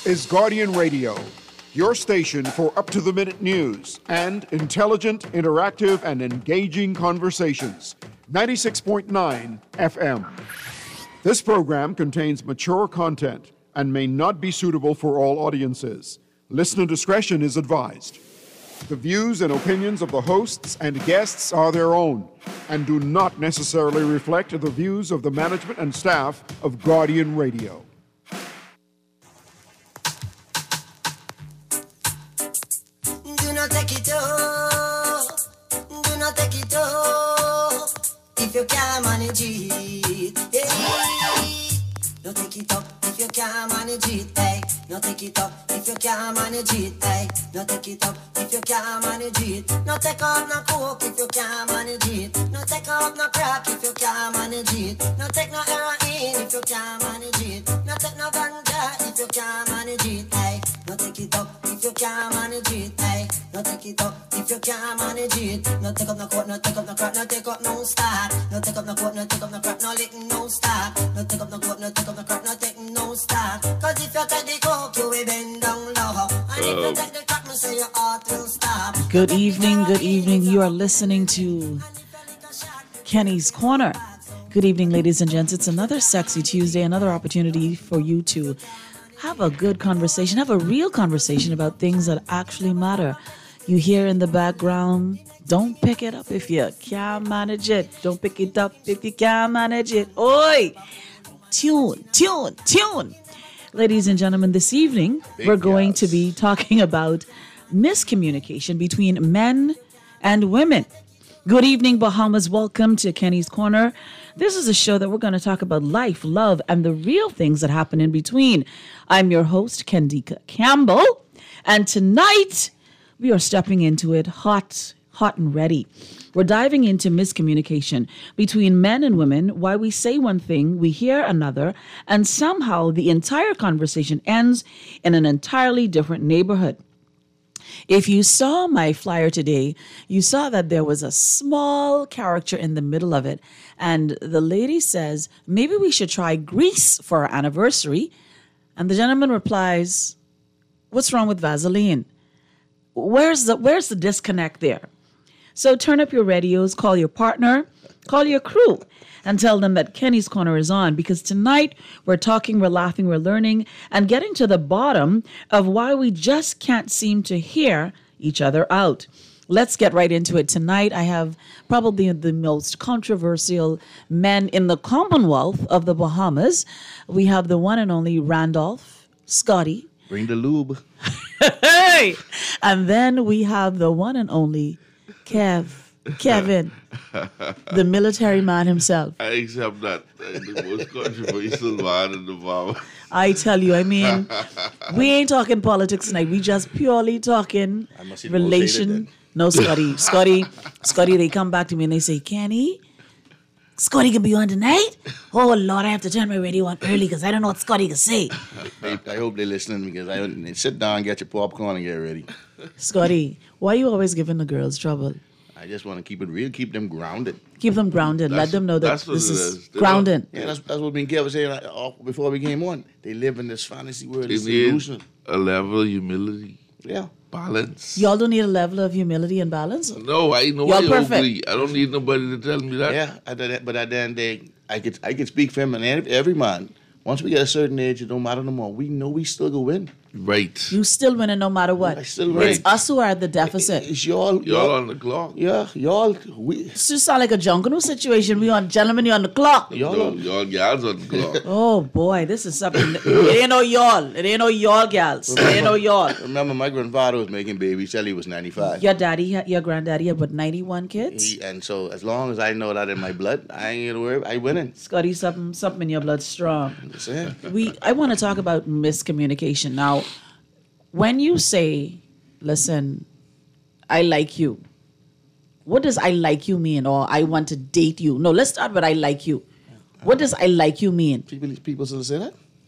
is Guardian Radio, your station for up-to-the-minute news and intelligent, interactive, and engaging conversations. 96.9 FM. This program contains mature content and may not be suitable for all audiences. Listener discretion is advised. The views and opinions of the hosts and guests are their own and do not necessarily reflect the views of the management and staff of Guardian Radio. Do not take it off. Do not take it off. If you can't manage it, hey. Don't take it up if you can't manage it, hey. Don't take it up if you can't manage it, hey. Don't take it up if you can't manage it. No take up no coke if you can't manage it. No take up no crack if you can't manage it. No take no heroin if you can't manage it. No take no ganja if you can't manage it, hey. No take it up if you can't manage it, hey. No take it up if you can't manage it. No take up no coke, no take up no crack, no take up no start. No take up no coke, no take up no crack, no lick no start. No take up no coke, no take up no crack, no take no start. Cause if you take the coke, you will bend down low. And if you take the crack, me say your heart will stop. Good evening, good evening. You are listening to Kenny's Corner. Good evening, ladies and gents. It's another sexy Tuesday, another opportunity for you to have a good conversation, have a real conversation about things that actually matter. You hear in the background, don't pick it up if you can't manage it. Don't pick it up if you can't manage it. Oi! Tune, tune, tune. Ladies and gentlemen, this evening, we're going to be talking about miscommunication between men and women. Good evening, Bahamas. Welcome to Kenny's Corner. This is a show that we're going to talk about life, love, and the real things that happen in between. I'm your host, Kendika Campbell, and tonight we are stepping into it hot and ready. We're diving into miscommunication between men and women, why we say one thing, we hear another, and somehow the entire conversation ends in an entirely different neighborhood. If you saw my flyer today, you saw that there was a small character in the middle of it. And the lady says, maybe we should try Greece for our anniversary. And the gentleman replies, what's wrong with Vaseline? Where's the disconnect there? So turn up your radios, call your partner, call your crew, and tell them that Kenny's Corner is on, because tonight we're talking, we're laughing, we're learning, and getting to the bottom of why we just can't seem to hear each other out. Let's get right into it. Tonight I have probably the most controversial men in the Commonwealth of the Bahamas. We have the one and only Randolph, Scotty. Bring the lube. Hey! And then we have the one and only Kevin, the military man himself. I accept that. The most controversial man in the Bahamas. I tell you, I mean, we ain't talking politics tonight. We just purely talking relation. No, Scotty, they come back to me and they say, Kenny, Scotty can be on tonight? Oh, Lord, I have to turn my radio on early because I don't know what Scotty can say. I hope they're listening, because sit down, get your popcorn, and get ready. Scotty, why are you always giving the girls trouble? I just want to keep it real, keep them grounded. Keep them grounded. Let them know that this is grounded. Yeah, that's what me and Kev was saying before we came on. They live in this fantasy world. They need a level of humility. Yeah. Balance. Y'all don't need a level of humility and balance? No, I know. Y'all perfect. I don't need nobody to tell me that. Yeah, but at the end of the day, I could speak for him and every man. Once we get a certain age, it don't matter no more. We know we still go win. Right. You still winning no matter what. I still win. It's us who are at the deficit. It's y'all on the clock. Yeah, y'all. This just sound like a jungle situation. We on, gentlemen, you on the clock. Y'all gals on the clock. Oh boy, this is something. It ain't no y'all. It ain't no y'all gals. It ain't no y'all. Remember, my grandfather was making babies till he was 95. Your granddaddy had, what, 91 kids? And so as long as I know that in my blood, I ain't gonna worry. I winning. Scotty, something in your blood strong. That's it. I want to talk about miscommunication. Now, when you say, listen, I like you, what does I like you mean? Or I want to date you? No, let's start with I like you. What does I like you mean? People still say that?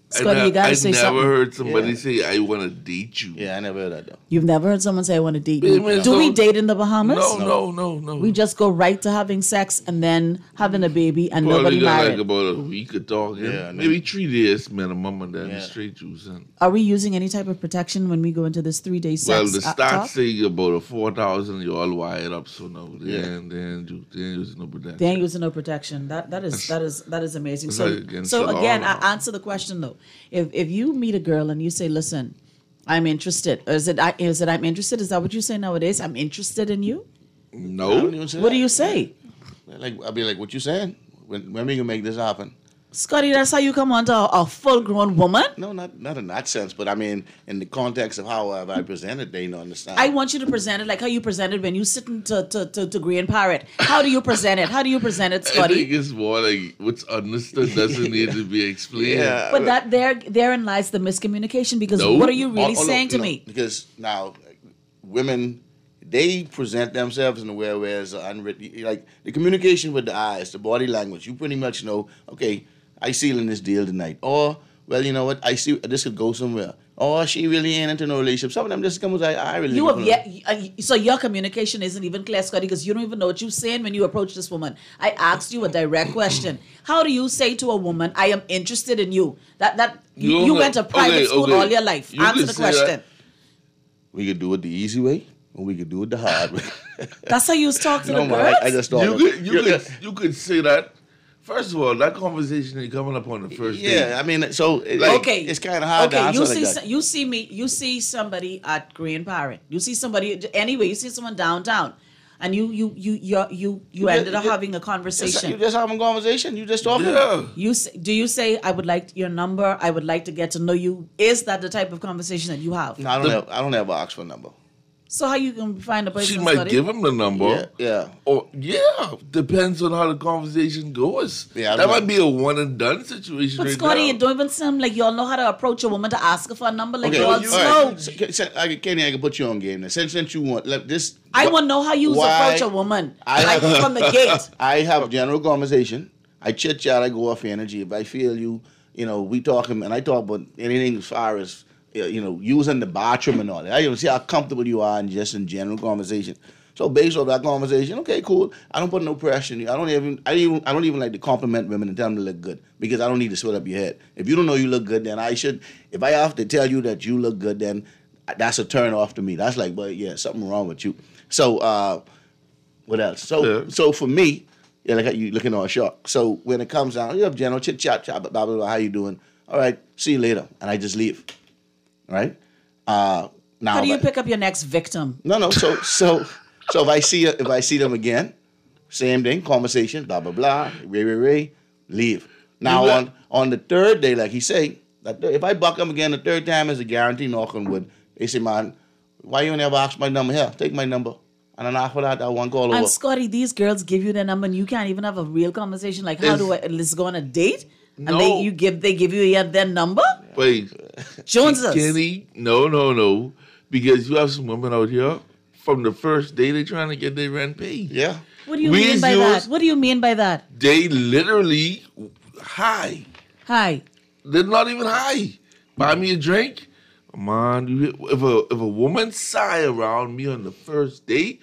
Scotty, you gotta say I never something. heard somebody Yeah. say, I want to date you. Yeah, I never heard that though. You've never heard someone say, I want to date Wait a you. minute, Do we so- date in the Bahamas? No. We just go right to having sex and then having a baby and nobody Probably got married. like about a week of talking. Yeah, Maybe 3 days minimum and then Yeah. straight juicing. Are we using any type of protection when we go into this 3-day sex? Well, the talk? stats say about a 4,000, you all wired up, so no, Yeah. then using no protection. They ain't using no protection. That is amazing. That's So like against so the law again, now. I answer the question though. If you meet a girl and you say, "Listen, I'm interested," or is it I'm interested? Is that what you say nowadays? I'm interested in you. I don't No, even say What do that. you say, Like I'll be like, what you saying? When we gonna make this happen? Scotty? That's how you come onto a full-grown woman. No, not in that sense, but I mean in the context of how I presented, they don't understand. I want you to present it like how you presented when you sitting to Green Parrot. How do you present it? How do you present it, I think Scotty? it's more like what's understood doesn't need to be explained. Yeah. But that therein lies the miscommunication because No. what are you really Oh, no, saying to no, me? Because now women, they present themselves in a way where it's unwritten, like the communication with the eyes, the body language. You pretty much know, okay, I sealing this deal tonight, or well, you know what, I see this could go somewhere, or she really ain't into no relationship. Some of them just come like, I really. You looking have for yet, so your communication isn't even clear, Scotty, because you don't even know what you're saying when you approach this woman. I asked you a direct question. How do you say to a woman, "I am interested in you"? You went to private school all your life. You Answer can the say question. that. We could do it the easy way, or we could do it the hard way. That's how you talk to No, the man, girls. I just thought. You could say that. First of all, that conversation ain't coming up on the first date. Yeah, I mean, so Okay, it's kind of hard to Okay, answer you like see, that. you see somebody at Green Parrot. You see somebody anyway. You see someone downtown, and you ended up you- having a You conversation. just having a conversation. You just talking. Yeah. Do you say, "I would like your number. I would like to get to know you"? Is that the type of conversation that you have? No, I don't ever ask for a number. So how you can find a person? She might Scotty? give him the number. Yeah. Or depends on how the conversation goes. Yeah, I that don't might know. be a one and done situation. But right Scotty, now. it don't even sound like y'all know how to approach a woman to ask her for a number. Like Okay, y'all all slow. right. Kenny, I can put you on game now. Since you want this, I want to know how you why- approach a woman, I like have- from the gate. I have general conversation. I chit chat. I go off energy. If I feel you, we talking, and I talk about anything as far as using the bathroom and all that. I even see how comfortable you are in general conversation. So based on that conversation, okay, cool. I don't put no pressure on you. I don't even like to compliment women and tell them to look good because I don't need to sweat up your head. If you don't know you look good, then I should. If I have to tell you that you look good, then that's a turn off to me. That's like, well, yeah, something wrong with you. So what else? So for me, yeah, like you looking all sharp. So when it comes down, you have general chit chat, blah blah blah. How you doing? All right, see you later, and I just leave. Right? Now, How do you if I- pick up your next victim? no. So if I see them again, same thing, conversation, blah blah blah, ray, leave. Now on the third day, like he say, if I buck them again the third time is a guarantee knock on wood. They say, man, why you never ask my number? Here, take my number. And then after that, I want call over. And Scotty, these girls give you their number, and you can't even have a real conversation. Like, how do let's go on a date? And No. they give you their number. Wait, Joneses. Kenny, no, because you have some women out here from the first day they trying to get their rent paid. Yeah. What do you We mean by use- that? What do you mean by that? They literally high. Hi. They're not even high. Buy me a drink, man. If a woman sigh around me on the first date,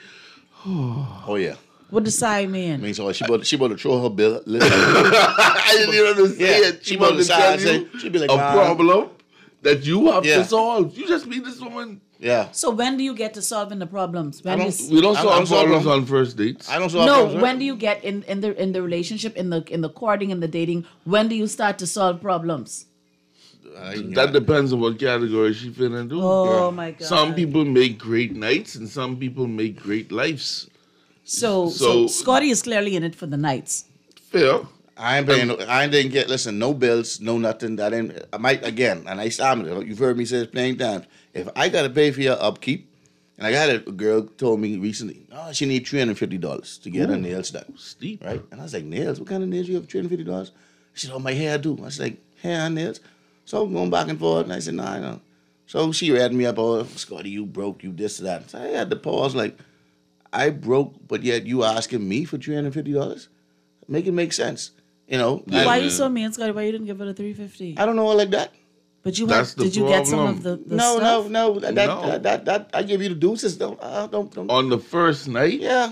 Oh yeah. What does I mean? I mean, so she about to throw her bill. Listen, I didn't even understand. Yeah, she she about to was tell sad, you say- she be like, a "Man." problem that you have Yeah. to solve. You just meet this woman. yeah. So when do you get to solving the problems? When don't- you s- We don't I'm solve solving problems them. on first dates. I don't solve no, problems, right? when do you get in the relationship, in the courting and the dating? When do you start to solve problems? That depends on what category she fit into. Oh my God. Some people make great nights and some people make great lives. So So- Scotty is clearly in it for the nights. Fair. I ain't paying. I didn't get. Listen, no bills, no nothing. That ain't. I might again, and you've heard me say this plenty times. If I gotta pay for your upkeep, and I got a girl told me recently, oh, she need $350 to get her nails done. Steep. Right? And I was like, nails? What kind of nails you have $350? She said, oh, my hair do. I was like, hair and nails. So going back and forth, and I said, nah, I know. So she read me up, oh, Scotty, you broke, you this, that. So I had to pause, like, I broke, but yet you asking me for $350? Make it make sense. You know, Yeah, Why are man. you so mean, Scotty? Why you didn't give it a 350? I don't know her like that. But you That's had, the did you get some problem. of the No, stuff? no. No. That I give you the deuces. Don't. On the first night, Yeah.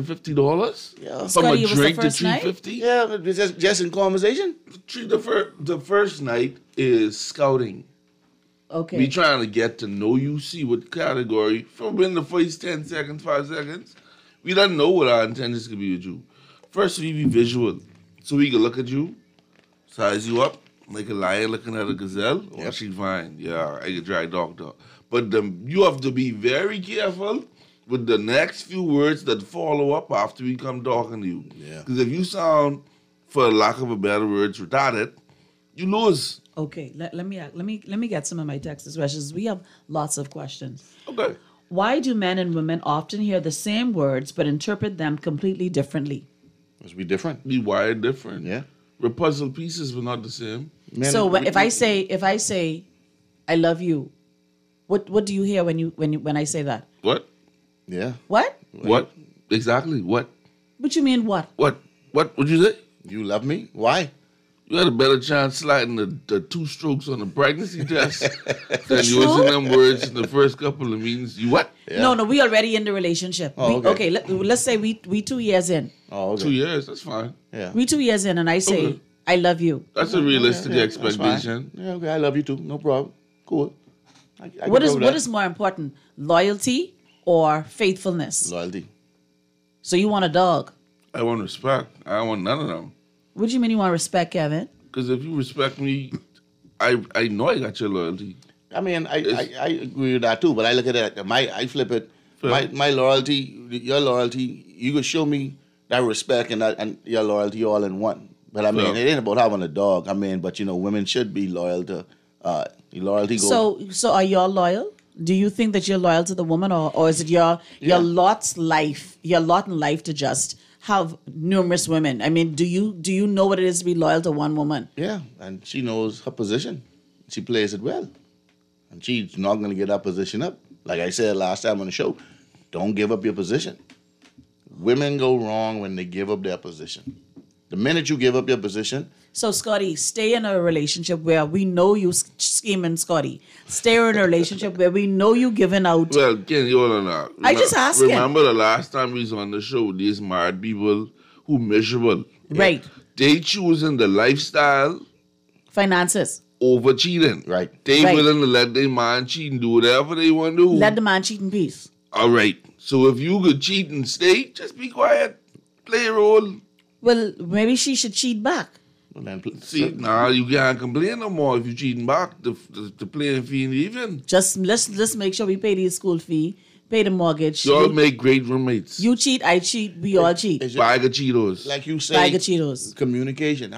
$350. Yeah. From Scotty, a it was the drink to first night? $350. Yeah, just in conversation. The first night is scouting. Okay. We trying to get to know you, see what category. From in the first 10 seconds, 5 seconds, we don't know what our intentions could be with you. First, we be visual. So we can look at you, size you up, like a lion looking at a gazelle. Oh, Yep. she fine. Yeah, I can try doctor. But you have to be very careful with the next few words that follow up after we come talking to you. Yeah. Because if you sound, for lack of a better word, retarded, you lose. Okay. Let me get some of my text expressions. We have lots of questions. Okay. Why do men and women often hear the same words but interpret them completely differently? Must be different. Be wired different. Yeah. The puzzle pieces were not the same. Men- So if I say I love you, what do you hear when I say that? What? Yeah. What? What? Exactly. What? What you mean what? What? What would you say? You love me? Why? You had a better chance sliding the 2 strokes on the pregnancy test than True? using them words in the first couple of meetings. You what? No, we already in the relationship. Oh, okay. Let's say we 2 years in. Oh, okay. 2 years. That's fine. Yeah. We 2 years in and I say Okay. I love you. That's a realistic That's fine. expectation. Yeah, okay. I love you too. No problem. Cool. I can What go is with what that. is more important? Loyalty or faithfulness? Loyalty. So you want a dog. I want respect. I don't want none of them. What do you mean you want respect, Kevin? Because if you respect me, I know I got your loyalty. I mean, I agree with that too, but I look at it, I flip it. Fair. My loyalty, your loyalty, you could show me that respect and your loyalty all in one. But I mean, Fair. it ain't about having a dog. I mean, but women should be loyal to, loyalty goes. So are y'all loyal? Do you think that you're loyal to the woman, or is it your lot in life to just have numerous women? I mean, do you know what it is to be loyal to one woman? Yeah, and she knows her position. She plays it well. And she's not going to get that position up. Like I said last time on the show, don't give up your position. Women go wrong when they give up their position. The minute you give up your position, So, Scotty, stay in a relationship where we know you scheming, Scotty. Stay in a relationship where we know you giving out. Well, Kenny, hold on now. I just asking. Remember the last time we was on the show, these married people who miserable. Right. They choosing the lifestyle Finances. over cheating. Right. They Right. willing to let their man cheat and do whatever they want to do. Let the man cheat in peace. All right. So if you could cheat and stay, just be quiet. Play a role. Well, maybe she should cheat back. and then See, now you can't complain no more if you cheating back. The playing fee ain't even. Just let's make sure we pay the school fee, pay the mortgage. Y'all make great roommates. You cheat, I cheat, we all cheat. it's just, Bag of Cheetos. like you Bag say, of Cheetos. communication.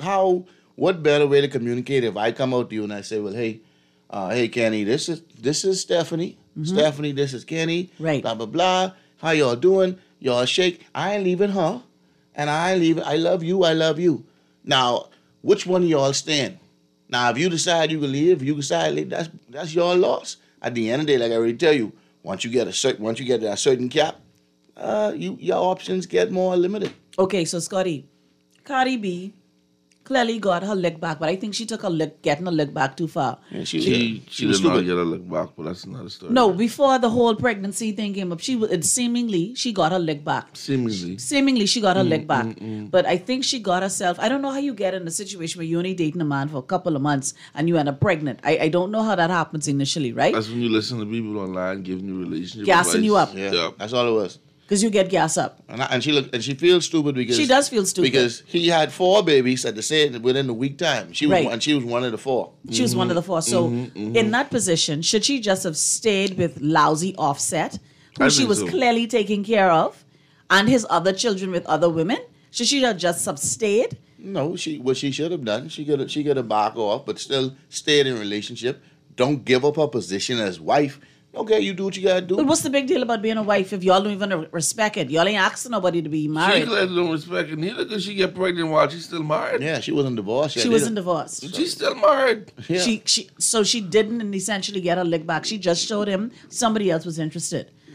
What better way to communicate if I come out to you and I say, well, hey, Kenny, this is Stephanie. Stephanie, this is Kenny. Right. Blah, blah, blah. How y'all doing? Y'all shake. I ain't leaving her. And I ain't leaving. I love you. I love you. Now, which one of y'all stand? Now, if you decide you can leave, you decide leave, that's your loss. At the end of the day, like I already tell you, once you get that certain cap, your options get more limited. Okay, so Scotty, Cardi B clearly got her leg back, but I think she took getting her leg back too far. Yeah, She was did not stupid. get a look back, but that's another story. No, before the whole pregnancy thing came up, seemingly she got her leg back. Seemingly. She got her leg back. But I think she got herself, I don't know how you get in a situation where you're only dating a man for a couple of months and you end up pregnant. I don't know how that happens initially, right? That's when you listen to people online giving you relationship Gassing advice. you up. Yeah, that's all it was. Because you get gas up. And she feels stupid because She does feel stupid. because he had 4 babies at the same within a week time. She was Right. one, she was one of the 4. She was one of the 4. So in that position, should she just have stayed with lousy Offset, who I she think was so. clearly taking care of, and his other children with other women? Should she have just have stayed? No, what she should have done, she could have back off, but still stayed in a relationship. Don't give up her position as wife. Okay, you do what you gotta do. But what's the big deal about being a wife if y'all don't even respect it? Y'all ain't asking nobody to be She married. clearly don't respect it neither because she get pregnant while she's still married. Yeah, she wasn't divorced yet. She wasn't divorced. She's still married. Yeah. So she didn't essentially get her lick back. She just showed him somebody else was interested.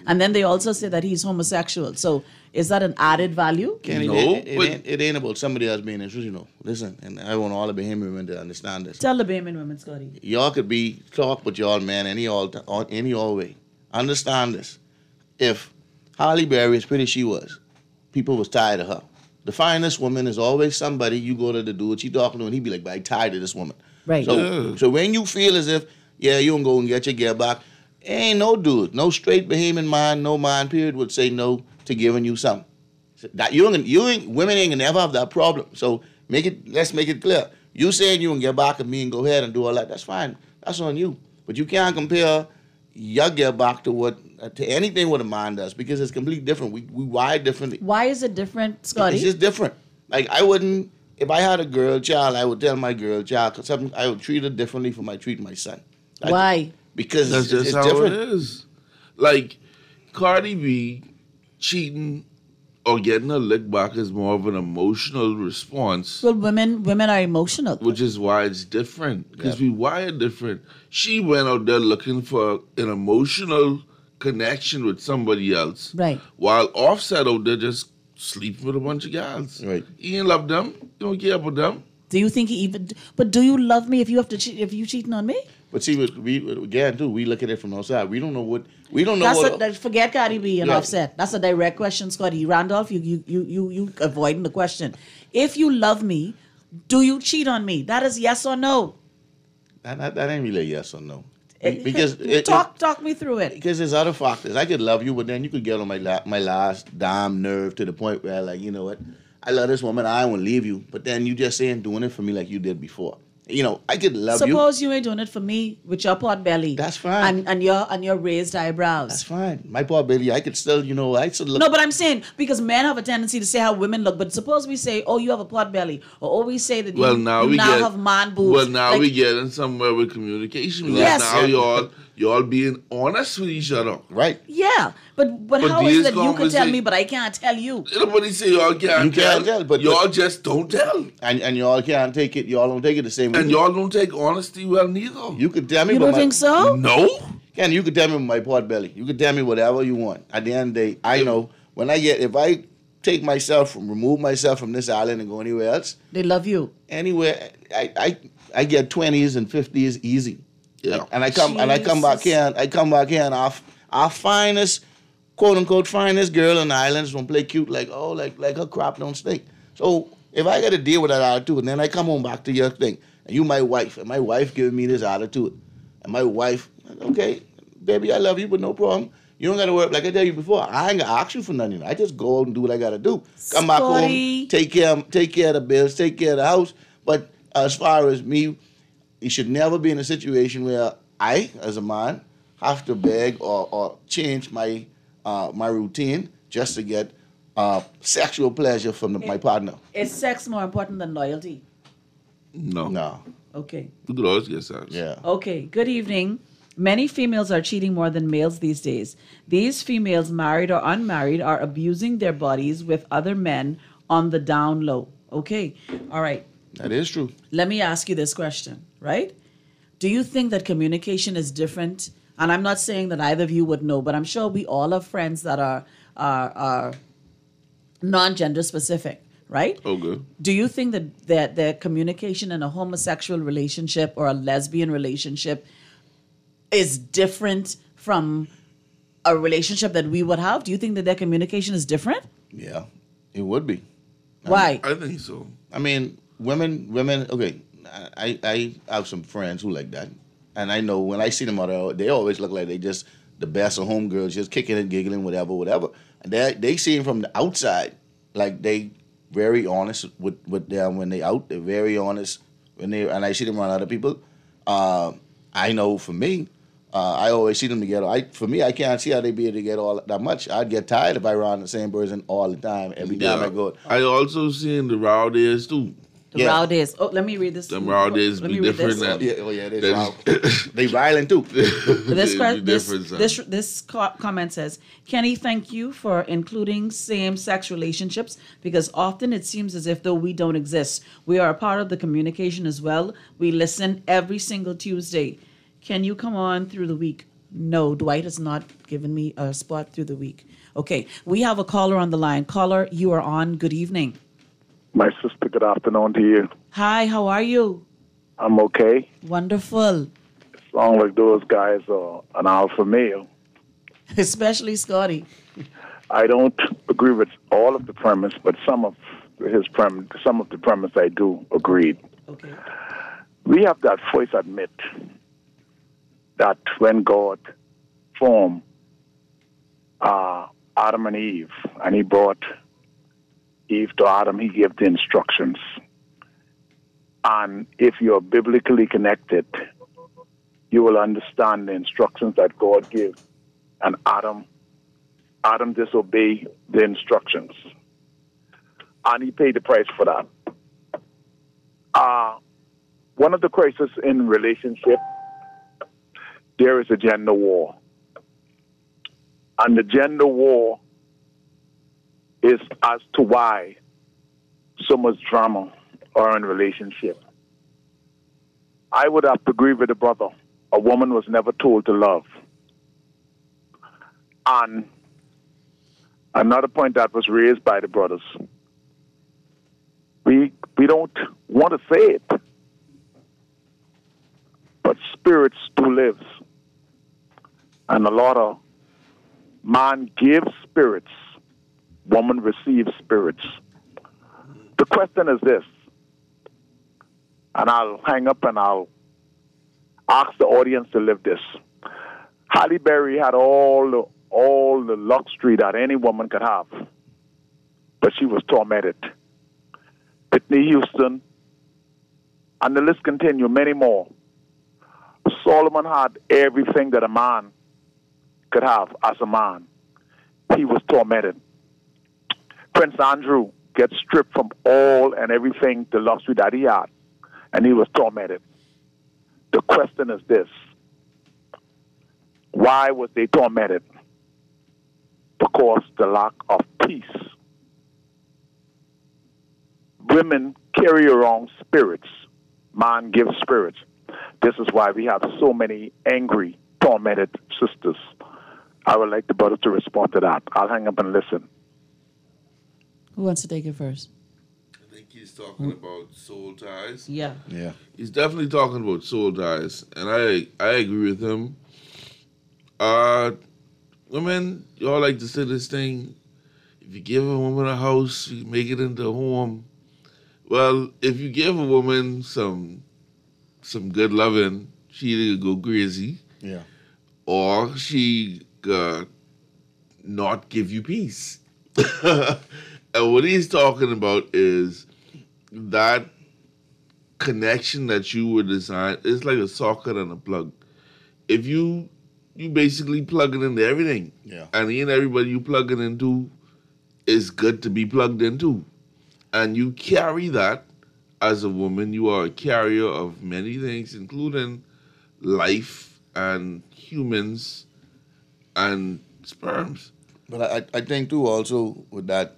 And then they also say that he's homosexual. So is that an added value? Kenny, No, but- it ain't about somebody else being intrusive. Listen, and I want all the Bahamian women to understand this. Tell the Bahamian women, Scotty. Y'all could be talk with y'all man any all way. Understand this. If Halle Berry, as pretty as she was, people was tired of her. The finest woman is always somebody you go to the dude she talking to and he be like, but I tired of this woman. Right. So when you feel as if, yeah, you can go and get your gear back, ain't no dude, no straight Bahamian man, no man period would say no to giving you something. So that women ain't gonna never have that problem. So let's make it clear. You saying you can get back at me and go ahead and do all that, that's fine. That's on you. But you can't compare your get back to anything what a man does because it's completely different. We wired differently. Why is it different, Scotty? It's just different. Like I wouldn't, if I had a girl child, I would tell my girl child something. I would treat her differently from I treat my son. Like, Why? Because That's just it's how different. it is. Like Cardi B cheating or getting a lick back is more of an emotional response, Well, women are emotional. which is why it's different because we wired different. She went out there looking for an emotional connection with somebody else, Right. While Offset out there just sleeping with a bunch of guys. Right. He ain't love them. He don't care about them. Do you think he even? But do you love me if you have to cheat? If you cheating on me? But see, again, too, we look at it from outside. We don't know what. Forget Cardi B and Yeah. Offset. That's a direct question, Scotty. Randolph, you avoiding the question. If you love me, do you cheat on me? That is yes or no. That ain't really a yes or no. Because talk me through it. because there's other factors. I could love you, but then you could get on my last damn nerve to the point where, like, you know what? I love this woman. I won't leave you. But then you just ain't doing it for me like you did before. You know, I could love you. Suppose you ain't doing it for me with your pot belly. That's fine. And your raised eyebrows. That's fine. My poor baby, I could still, I still look. No, but I'm saying because men have a tendency to say how women look. But suppose we say, "Oh, you have a pot belly," or we say that Well, you now you we now get have man boobs. Well, now Like, we getting somewhere with communication. Because Yes. now y'all being honest with each other. Right. yeah, but how is these it that you can tell me, conversa- but I can't tell you? Nobody say y'all can't You can't tell, but- y'all just don't tell. And y'all can't take it. Y'all don't take it the same way. And y'all don't take honesty well neither. You could tell me. You but don't think so? No. Ken, you could tell me my pot belly. You could tell me whatever you want. At the end of the day, I know if I remove myself from this island and go anywhere else, They love you. anywhere, I get 20s and 50s easy. Yeah. And I come back Jesus. here. I come back here, and our finest, quote unquote, finest girl in the islands won't play cute like her crop don't stink. So if I got to deal with that attitude, and then I come home back to your thing, and you my wife, and my wife giving me this attitude, and my wife, okay, baby, I love you, but no problem. You don't got to worry. Like I tell you before, I ain't gonna ask you for nothing. I just go out and do what I got to do. Come back Scotty. home, take care of the bills, take care of the house. But as far as me, you should never be in a situation where I, as a man, have to beg or change my routine just to get sexual pleasure from my partner. Is sex more important than loyalty? No. No. Okay. You could always get sex. Yeah. Okay. Good evening. Many females are cheating more than males these days. These females, married or unmarried, are abusing their bodies with other men on the down low. Okay. All right. That is true. Let me ask you this question, right? Do you think that communication is different? And I'm not saying that either of you would know, but I'm sure we all have friends that are non-gender specific, right? Okay. Do you think that the communication in a homosexual relationship or a lesbian relationship is different from a relationship that we would have? Do you think that their communication is different? Yeah, it would be. Why? I think so. I mean, women. Okay, I have some friends who like that, and I know when I see them out, they always look like they just the best of homegirls, just kicking and giggling, whatever. And they see them from the outside, like they very honest with them when they out. They're very honest and I see them around other people. I know for me, I always see them together. For me, I can't see how they be able to get all that much. I'd get tired if I around the same person all the time, every time I go. I also seen the raw days too. The raw days. Oh, let me read this. Them raw days Let be me read different this. than They wild. They violent too. This comment says, Kenny, thank you for including same-sex relationships because often it seems as if though we don't exist, we are a part of the communication as well. We listen every single Tuesday. Can you come on through the week? No, Dwight has not given me a spot through the week. Okay, we have a caller on the line. Caller, you are on. Good evening. My sister, good afternoon to you. Hi, how are you? I'm okay. Wonderful. As long as those guys are an alpha male. Especially Scotty. I don't agree with all of the premise, but some of the premise I do agree. Okay. We have that first admit that when God formed Adam and Eve, and he brought Eve to Adam, he gave the instructions. And if you're biblically connected, you will understand the instructions that God gives. And Adam disobeyed the instructions. And he paid the price for that. One of the crises in relationship, there is a gender war. And the gender war is as to why so much drama are in relationship. I would have to agree with the brother. A woman was never told to love. And another point that was raised by the brothers, we don't want to say it, but spirits do live. And a lot of man gives spirits, woman receives spirits. The question is this, and I'll hang up and I'll ask the audience to live this. Halle Berry had all the luxury that any woman could have, but she was tormented. Whitney Houston, and the list continues, many more. Solomon had everything that a man could have as a man. He was tormented. Prince Andrew gets stripped from all and everything, the luxury that he had, and he was tormented. The question is this: why was they tormented? Because the lack of peace. Women carry around spirits. Man gives spirits. This is why we have so many angry, tormented sisters. I would like the brother to respond to that. I'll hang up and listen. Who wants to take it first? I think he's talking about soul ties. Yeah. Yeah. He's definitely talking about soul ties, and I agree with him. Women, y'all like to say this thing, if you give a woman a house, you make it into a home. Well, if you give a woman some good loving, she either go crazy, Yeah. or she not give you peace. And what he's talking about is that connection that you were designed. It's like a socket and a plug. If you basically plug it into everything, Yeah. and ain't everybody you plug it into is good to be plugged into, and you carry that as a woman. You are a carrier of many things, including life and humans and sperms. But I think too also with that,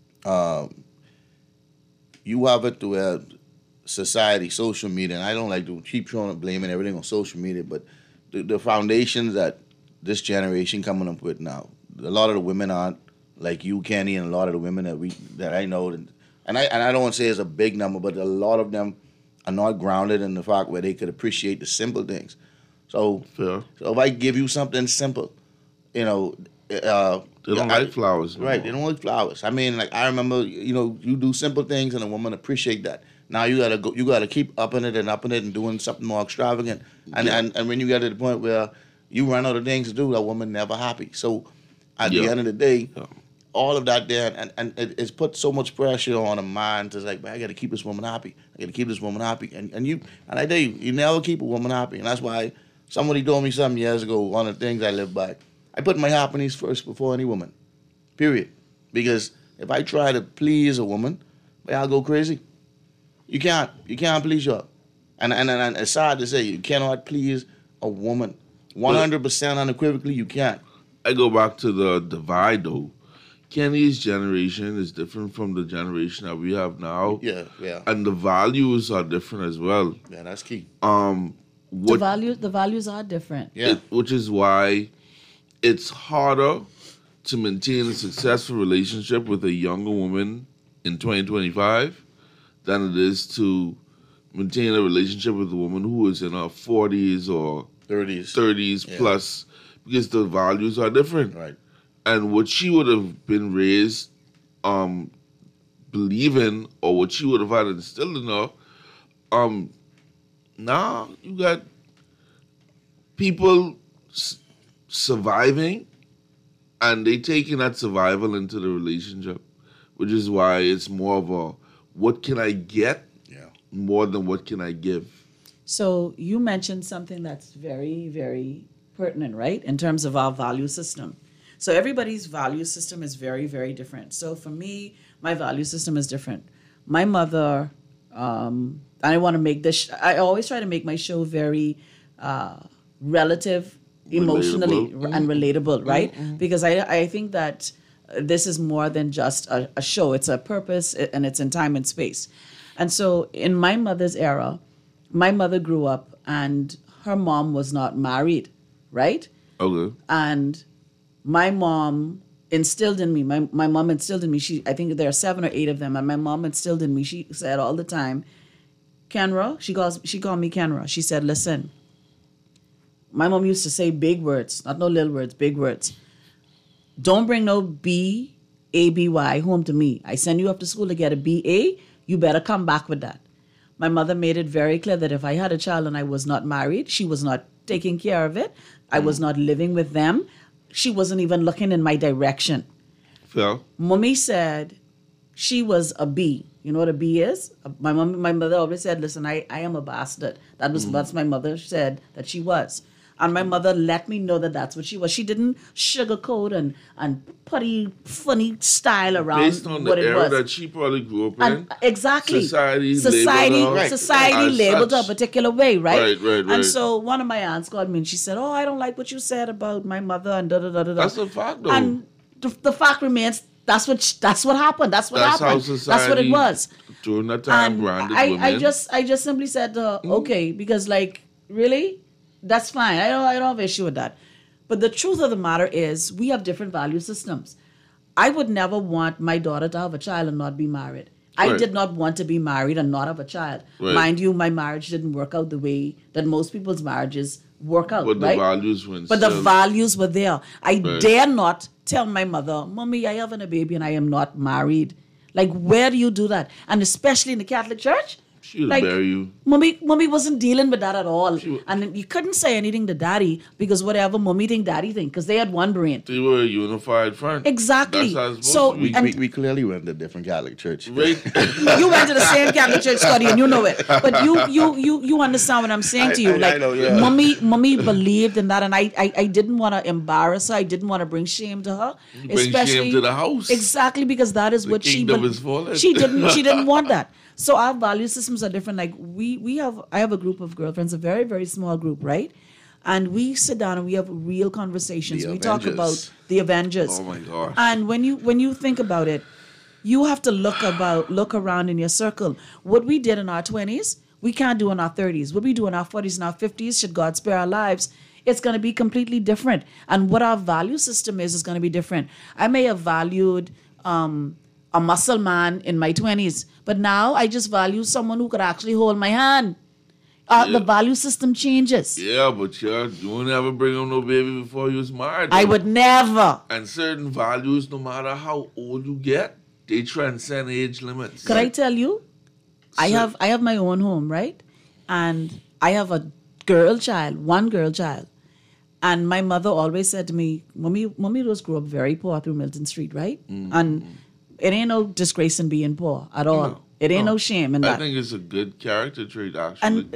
you have it to where society, social media, and I don't like to keep throwing blaming everything on social media, but the foundations that this generation coming up with now, a lot of the women aren't like you, Kenny, and a lot of the women that I know, and I don't want to say it's a big number, but a lot of them are not grounded in the fact where they could appreciate the simple things. So if I give you something simple, you know, they don't like flowers, no right? more. They don't like flowers. I mean, like I remember, you know, you do simple things and a woman appreciate that. Now you gotta keep upping it and doing something more extravagant. And when you get to the point where you run out of things to do, that woman never happy. So at the end of the day, all of that there, and it's put so much pressure on a mind to like, man, I got to keep this woman happy. I got to keep this woman happy. And I tell you never keep a woman happy. And that's why somebody told me something years ago, one of the things I live by, I put my happiness first before any woman, period. Because if I try to please a woman, well, I'll go crazy. You can't please her. And it's sad to say, you cannot please a woman. 100% unequivocally, you can't. I go back to the divide, though. Kenny's generation is different from the generation that we have now. Yeah, yeah. And the values are different as well. Yeah, that's key. The values are different. Yeah. which is why it's harder to maintain a successful relationship with a younger woman in 2025 than it is to maintain a relationship with a woman who is in her 40s or 30s Yeah. plus, because the values are different. Right. And what she would have been raised believing, or what she would have had instilled in her, now you got people surviving, and they taking that survival into the relationship, which is why it's more of a what can I get more than what can I give. So you mentioned something that's very, very pertinent, right? In terms of our value system. So everybody's value system is very, very different. So for me, my value system is different. My mother, I want to make this, I always try to make my show very relative, emotionally, Relatable. and relatable, right? Because I think that this is more than just a show. It's a purpose, and it's in time and space. And so in my mother's era, my mother grew up and her mom was not married, right? Okay. And my mom instilled in me, my mom instilled in me, I think there are 7 or 8 of them, and my mom instilled in me, she said all the time, Kenra, she called me Kenra. She said, listen, my mom used to say big words, not no little words, big words. Don't bring no B-A-B-Y home to me. I send you up to school to get a B.A., you better come back with that. My mother made it very clear that if I had a child and I was not married, she was not taking care of it. I was not living with them. She wasn't even looking in my direction. Phil? Mommy said she was a B. You know what a B is? My mother always said, listen, I am a bastard. That's my mother said that she was. And my mother let me know that that's what she was. She didn't sugarcoat and putty, funny style around Based on the what it era was. that she probably grew up in. And exactly. Society labeled her as labeled her a such. particular way, right? Right. And so one of my aunts called me and she said, oh, I don't like what you said about my mother and da-da-da-da-da. That's a fact, though. And the fact remains, that's what happened. That's what That's how happened. society That's what it was. during that time And branded I women. just simply said, okay, because like, really? That's fine. I don't have issue with that. But the truth of the matter is we have different value systems. I would never want my daughter to have a child and not be married. I Right. did not want to be married and not have a child. Right. Mind you, my marriage didn't work out the way that most people's marriages work out, But the right? values were But the instilled. values were there. I Right. dare not tell my mother, Mommy, I have a baby and I am not married. Like, where do you do that? And especially in the Catholic Church? She would like, bury you. Mommy wasn't dealing with that at all. And you couldn't say anything to Daddy because whatever Mommy think, Daddy think, because they had one brain. They were a unified front. Exactly. That's how it's So- supposed to be. and- We clearly went to different Catholic church. Right. You went to the same Catholic church, Scotty, and you know it. But you understand what I'm saying to you. I Like, know, yeah. Mommy believed in that, and I didn't want to embarrass her. I didn't want to bring shame to her. Bring shame to the house. Exactly, because that is The what she kingdom is fallen. She didn't want that. So our value systems are different. Like I have a group of girlfriends, a very, very small group, right? And we sit down and we have real conversations. The We talk Avengers. about the Avengers. Oh my gosh. And when you think about it, you have to look around in your circle. What we did in our 20s, we can't do in our 30s. What we do in our 40s and our 50s, should God spare our lives, it's going to be completely different. And what our value system is going to be different. I may have valued a muscle man in my 20s, but now I just value someone who could actually hold my hand. The value system changes. Yeah, but you won't ever bring home no baby before you was married. I would never. And certain values, no matter how old you get, they transcend age limits. Could I tell you? I have my own home, right? And I have a one girl child. And my mother always said to me, Mommy Rose grew up very poor through Milton Street, right? And it ain't no disgrace in being poor at all. No, It ain't no shame in I that. think it's a good character trait, actually. And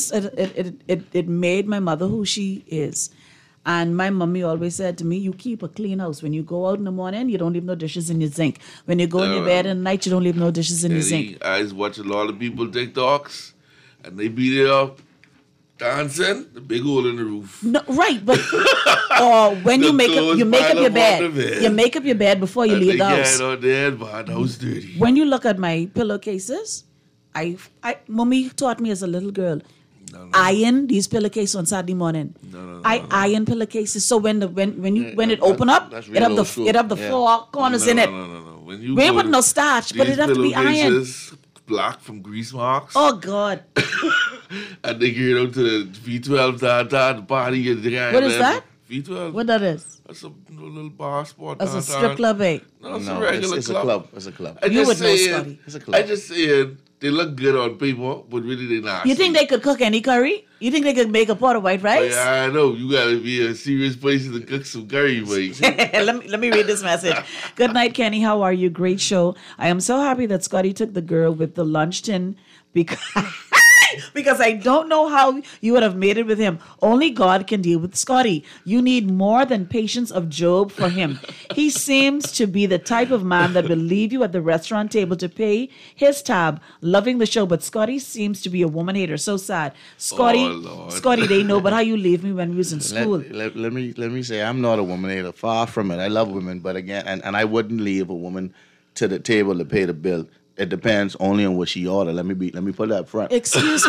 it made my mother who she is. And my mommy always said to me, you keep a clean house. When you go out in the morning, you don't leave no dishes in your zinc. When you go in your bed at night, you don't leave no dishes in your zinc. I watch a lot of people TikToks, and they be there dancing, the big hole in the roof. No, right, but or when The you make clothes up pile your up bed, on the bed. you make up your bed before you And leave they the house. get out there, but the house dirty. When you look at my pillowcases, mommy taught me as a little girl, iron these pillowcases on Saturday morning. I iron pillowcases so when it open up, that's it have real the old school. it have the Yeah. four corners in it. No. When you We go with to no starch, but these it have to be iron. pillowcases, black from grease marks. Oh God, And they get out to the V12 the party. And What is that? V12. what that is? That's a little bar spot. That's a downtown. strip club, eh? No, it's No, a regular it's a club. It's a club. I You just would know, saying, Scotty. It's a club. I just saying they look good on paper, but really they not. You think they could cook any curry? You think they could make a pot of white Oh, rice? yeah, I know. You gotta be a serious place to cook some curry, mate. let me read this message. Good night, Kenny. How are you? Great show. I am so happy that Scotty took the girl with the lunch tin because because I don't know how you would have made it with him. Only God can deal with Scotty. You need more than patience of Job for him. He seems to be the type of man that will leave you at the restaurant table to pay his tab, loving the show. But Scotty seems to be a woman hater. So sad. Scotty, Oh, Lord. Scotty, they know, but how you leave me when we was in school. Let me say I'm not a woman hater. Far from it. I love women, but again, and I wouldn't leave a woman to the table to pay the bill. It depends only on what she ordered. Let me put that up front. Excuse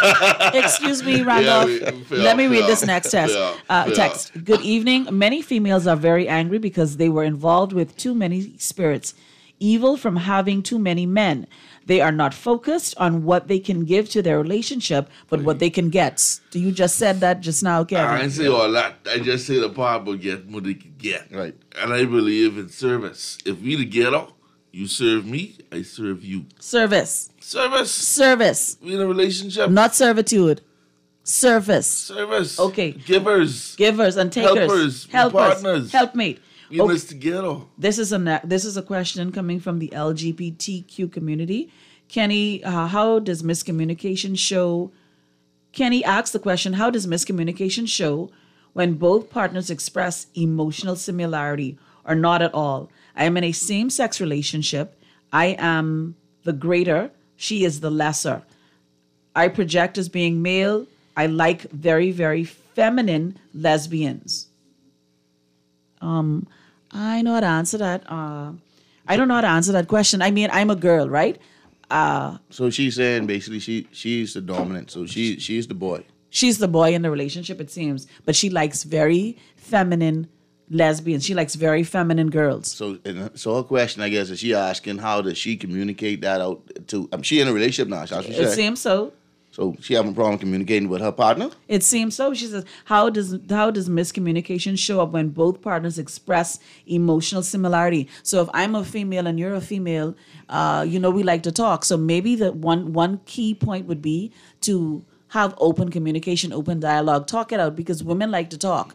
me, Randolph. fair, Let me read fair, this next fair. text. Good evening. Many females are very angry because they were involved with too many spirits, evil from having too many men. They are not focused on what they can give to their relationship, but what they can get. You just said that just now, I Kevin. ain't say all that. I just say the part about get what they can get. Right. And I believe in service. If we together, you serve me, I serve you. Service. Service. We in a relationship. Not servitude. Service. Service. Okay. Givers. Givers and takers. Helpers. Partners. Helpmate. We in this together. This is a question coming from the LGBTQ community. Kenny, how does miscommunication show? Kenny asks the question: how does miscommunication show when both partners express emotional similarity or not at all? I am in a same-sex relationship. I am the greater. She is the lesser. I project as being male. I like very, very feminine lesbians. I know how to answer that. I don't know how to answer that question. I mean, I'm a girl, right? So she's saying basically she's the dominant. So she's the boy. She's the boy in the relationship, it seems, but she likes very feminine lesbians. She likes very feminine girls. So her question, I guess, is she asking how does she communicate that out to? She in a relationship now. That's what she It said. seems so. So she having a problem communicating with her partner. It seems so. She says, how does miscommunication show up when both partners express emotional similarity? So if I'm a female and you're a female, we like to talk. So maybe the one key point would be to have open communication, open dialogue, talk it out, because women like to talk.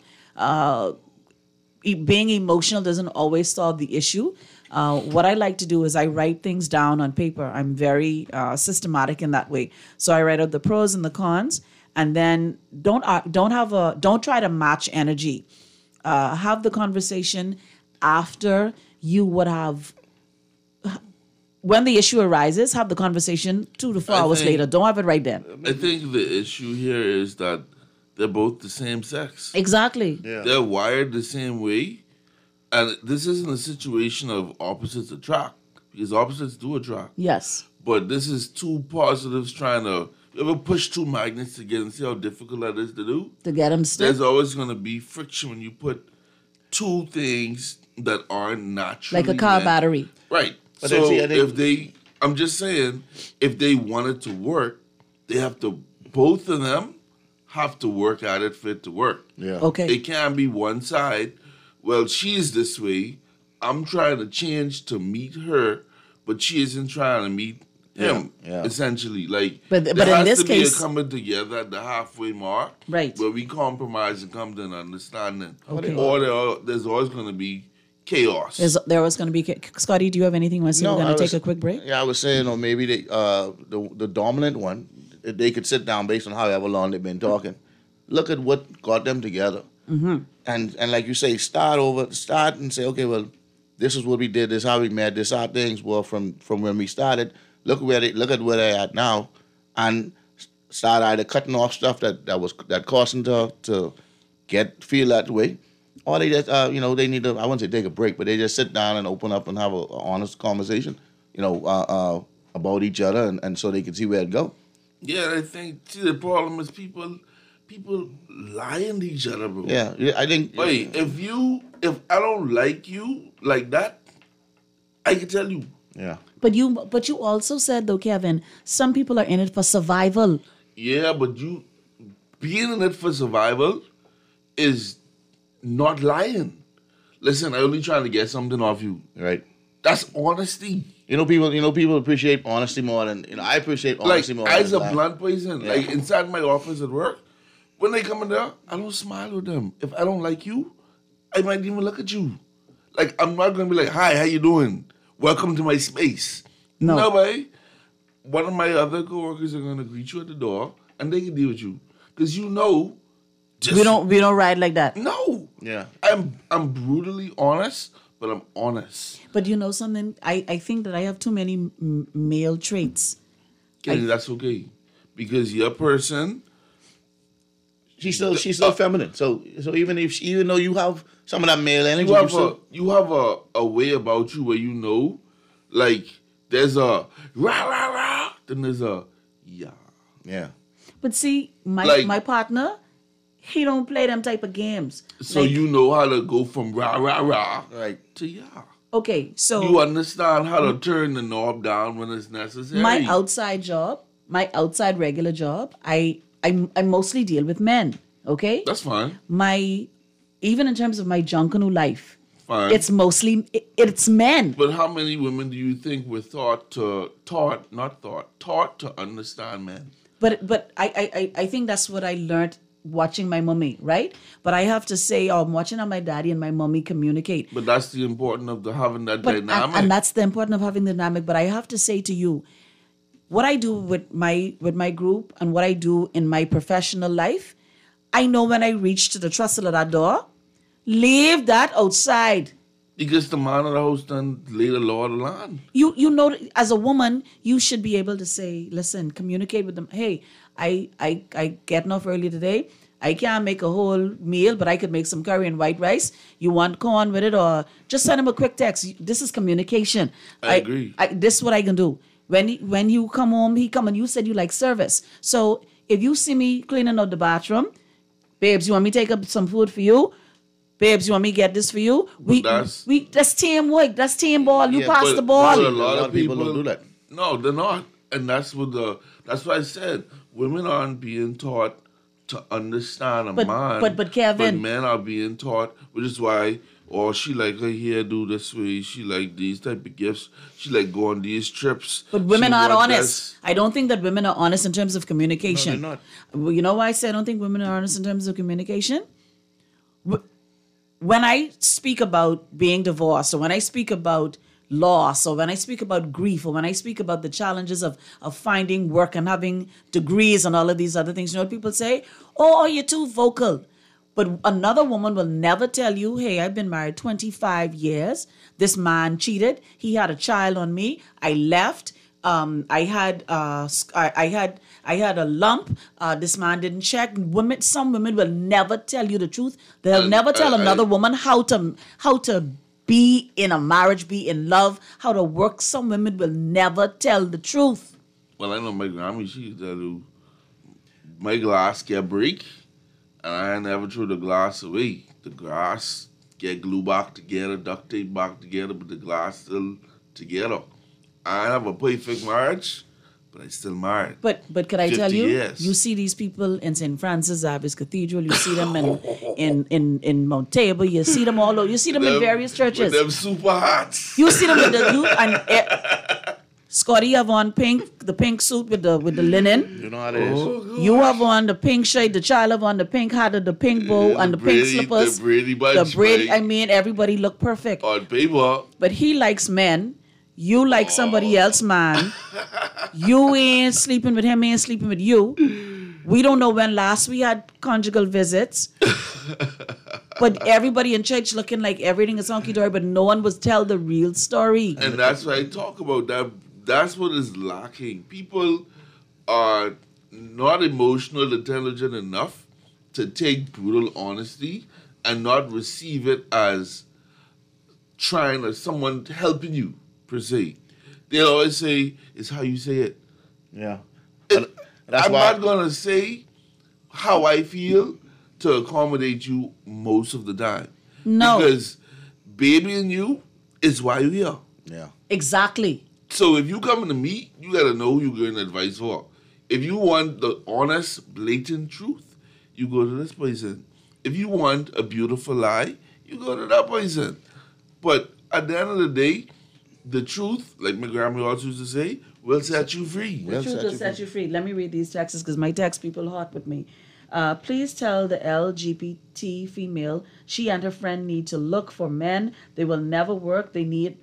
Being emotional doesn't always solve the issue. What I like to do is I write things down on paper. I'm very systematic in that way. So I write out the pros and the cons, and then don't try to match energy. Have the conversation after you would have. When the issue arises, have the conversation 2 to 4 hours later. Don't have it right then. I think the issue here is that they're both the same sex. Exactly. Yeah. They're wired the same way. And this isn't a situation of opposites attract, because opposites do attract. Yes. But this is two positives trying to, you ever push two magnets together and see how difficult that is to do? To get them stick. There's always going to be friction when you put two things that aren't naturally Like a car meant. battery. Right. But So then see, I'm just saying, if they want it to work, they have to, both of them have to work at it for it to work. Yeah. Okay. It can't be one side. Well, she's this way. I'm trying to change to meet her, but she isn't trying to meet him. Yeah. Essentially, like, But there in has this to case- be a coming together at the halfway mark, Right. where we compromise and come to an understanding. Okay. Or there's always going to be chaos. There was going to be. Scotty, do you have anything you want to say? We're I going to was- take a quick break. Yeah, I was saying, or maybe the dominant one, they could sit down based on however long they've been talking. Look at what got them together, and like you say, start and say, okay, well, this is what we did. This is how we met. This how things were from when we started. Look at where they're at now, and start either cutting off stuff that caused them to feel that way. Or they just, they need to, I wouldn't say take a break, but they just sit down and open up and have an honest conversation, about each other, and so they can see where it go. Yeah, I think see the problem is people lying to each other, bro. Yeah, I think. Wait, if I don't like you like that, I can tell you. Yeah. But you also said though, Kevin, some people are in it for survival. Yeah, but you being in it for survival is not lying. Listen, I only trying to get something off you. Right. That's honesty. People appreciate honesty more than I appreciate honesty Like more. as a than blunt person, Yeah. like inside my office at work, when they come in there, I don't smile with them. If I don't like you, I might even look at you. Like I'm not gonna be like, "Hi, how you doing? Welcome to my space." No. Way. One of my other coworkers are gonna greet you at the door, and they can deal with you because you know. Just, We don't ride like that. No. Yeah. I'm brutally honest, but I'm honest. But you know something? I think that I have too many male traits. Okay, that's okay, because your person. She's still feminine. So even though you have some of that male energy, You have a way about you where you know, like there's a rah rah rah, then there's a yeah. yeah. But see, Like- my partner, he don't play them type of games. So Like, you know how to go from rah rah rah Right. to yeah. okay, so You understand how to turn the knob down when it's necessary. my outside job, my outside regular job, I mostly deal with men. Okay, That's fine. Even in terms of my Junkanoo life, Fine. it's mostly it's men. But how many women do you think were taught to understand men? But I think that's what I learned watching my mommy, right? But I have to say, I'm watching how my daddy and my mommy communicate. But that's the importance of having that But dynamic. and that's the importance of having the dynamic. But I have to say to you, what I do with my group and what I do in my professional life, I know when I reach to the trestle of that door, leave that outside. Because the man of the house done lay the law of the land. You know, as a woman, you should be able to say, listen, communicate with them. Hey, I getting off early today. I can't make a whole meal, but I could make some curry and white rice. You want corn with it, or just send him a quick text. This is communication. I agree. This is what I can do. When you come home, he come and you said you like service. So if you see me cleaning out the bathroom, babes, you want me to take up some food for you? Babes, you want me to get this for you? That's teamwork. That's team ball. You Yeah, pass but- the ball. But a lot of people people don't do that. No, they're not. And that's why I said women aren't being taught to understand a But- man. but Kevin- But men are being taught, which is why, she like her hair do this way, she like these type of gifts, she like go on these trips. But women She aren't want honest. I don't think that women are honest in terms of communication. No, they're Well, you know why I say I don't think women are honest in terms of communication? When I speak about being divorced, or when I speak about loss, or when I speak about grief, or when I speak about the challenges of finding work and having degrees and all of these other things, you know what people say? Oh, you're too vocal. But another woman will never tell you, hey, I've been married 25 years. This man cheated. He had a child on me. I left. I had a lump. This man didn't check. Some women will never tell you the truth. They'll never tell another woman how to be in a marriage, be in love, how to work. Some women will never tell the truth. Well, I know my grandma, she used to tell my glass get break, and I never threw the glass away. The glass get glue back together, duct tape back together, but the glass still together. I have a perfect marriage, but I still married. But could I tell 50 you, years. you see these people in St. Francis Xavier's Cathedral, you see them in Mount Table, you see them all over, you see them in various churches. With them super hats. You see them with Scotty have on the pink suit with the linen. You know how it is. You have on the pink shirt, the child have on the pink hat and the pink bow Yeah, and the the pink Brady- slippers. the Brady bunch, right? I mean, everybody look perfect. On paper, But he likes men. You like somebody else, man. You ain't sleeping with him, he ain't sleeping with you. We don't know when last we had conjugal visits. But everybody in church looking like everything is hunky-dory, but no one was tell the real story. and that's what I talk about. That's what is lacking. People are not emotional intelligent enough to take brutal honesty and not receive it as someone helping you per se. They always say it's how you say it. Yeah. It- That's I'm why. not gonna say how I feel to accommodate you most of the time. No. Because baby and you is why you're here. Yeah. Exactly. So if you coming to me, you gotta know who you're getting advice for. If you want the honest, blatant truth, you go to this person. If you want a beautiful lie, you go to that person. But at the end of the day, the truth, like my grandma also used to say, will set you free. Will Truth set will you set you free. Let me read these texts because my text people hot with me. Please tell the LGBT female she and her friend need to look for men. They will never work. They need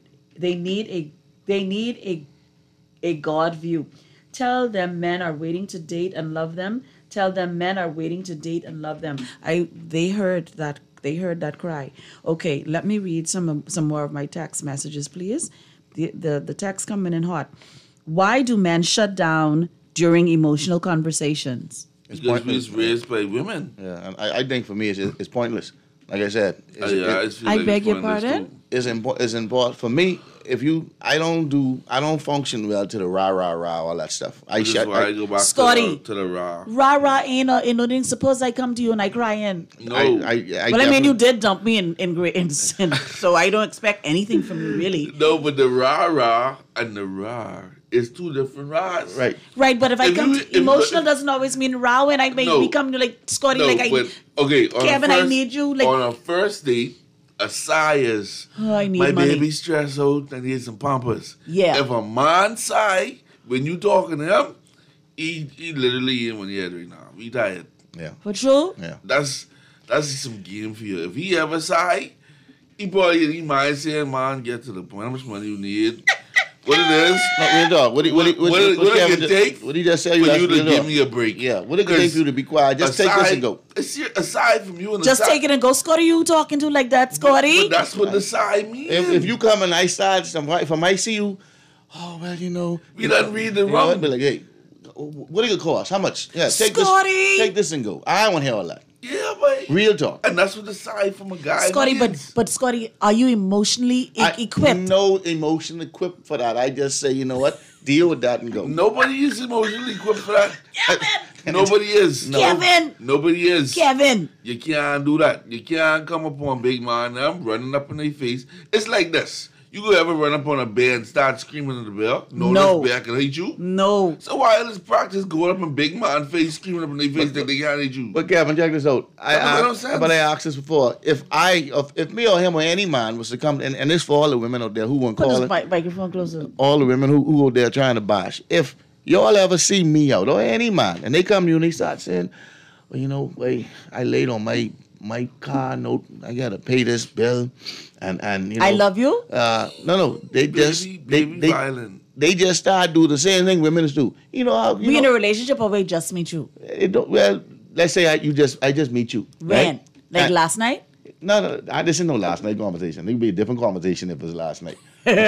a God view. Tell them men are waiting to date and love them. Tell them men are waiting to date and love them. They heard that cry. Okay, let me read some more of my text messages, please. The text coming in hot. Why do men shut down during emotional conversations? Because we was raised by women. Yeah, and I think for me it's pointless. Like I said, I beg your pardon? It's important for me. I don't function well to the rah all that stuff. This is why I go back Scotty. to the rah. Rah ain't no thing. Suppose I come to you and I cry in. No. Well, I mean, you did dump me in sin, so I don't expect anything from you, really. No, but the rah and the rah is two different rahs. Right. Right, but if I If come you- to emotional doesn't always mean raw, and I may No. become like Scotty, No, like but, okay, on Kevin, a I first, need you, like- on a first date, a sigh is, Oh, I need my money. baby stressed out, I need some pampers. Yeah. If a man sigh, when you talking to him, he literally in when he head right now. He tired. Yeah. for true. Yeah. That's some game for you. If he ever sigh, he might say, man, get to the point. How much money you need? What it is? No, real dog. What it take What he just say? for That's you to real give dog. me a break. Yeah. What it could take for you to be quiet? Just take this and go. Aside from you and Just aside, take it and go, Scotty. You talking to like that, Scotty? But that's what the side means. If you come and I start, if I might see you, oh well, We done read the you know, I'd wrong. be like, hey, what it cost? How much? Yeah, take Scotty! this. Take this and go. I don't want to hear all that. Yeah, but Real talk. and that's what the side from a guy Scotty, means. but Scotty, are you emotionally equipped? No emotion equipped for that. I just say, you know what? Deal with that and go. Nobody is emotionally equipped for that. Nobody is. Kevin! Nobody is. Kevin, You can't do that. You can't come upon big man and running up in their face. It's like this. You could ever run up on a bear and start screaming at the bear? No. This bear can hate you? no. So why let's practice going up in big man face, screaming up in their face that they can't hate you? But Kevin, check this out. That don't make no sense. But I asked this before. If me or him or any man was to come, and this for all the women out there who won't Put call this it, microphone closer. all the women who out there trying to bash. If y'all ever see me out or any man, and they come to you and they start saying, well, you know, wait, I laid on my car note. I gotta pay this bill, and you know, I love you. No, they just Baby they violent. they just start do the same thing women do. You know how We in a relationship or we just meet you? well, let's say I just meet you. When? Right? Like And- last night? No, this is no last night conversation. It would be a different conversation if it was last night.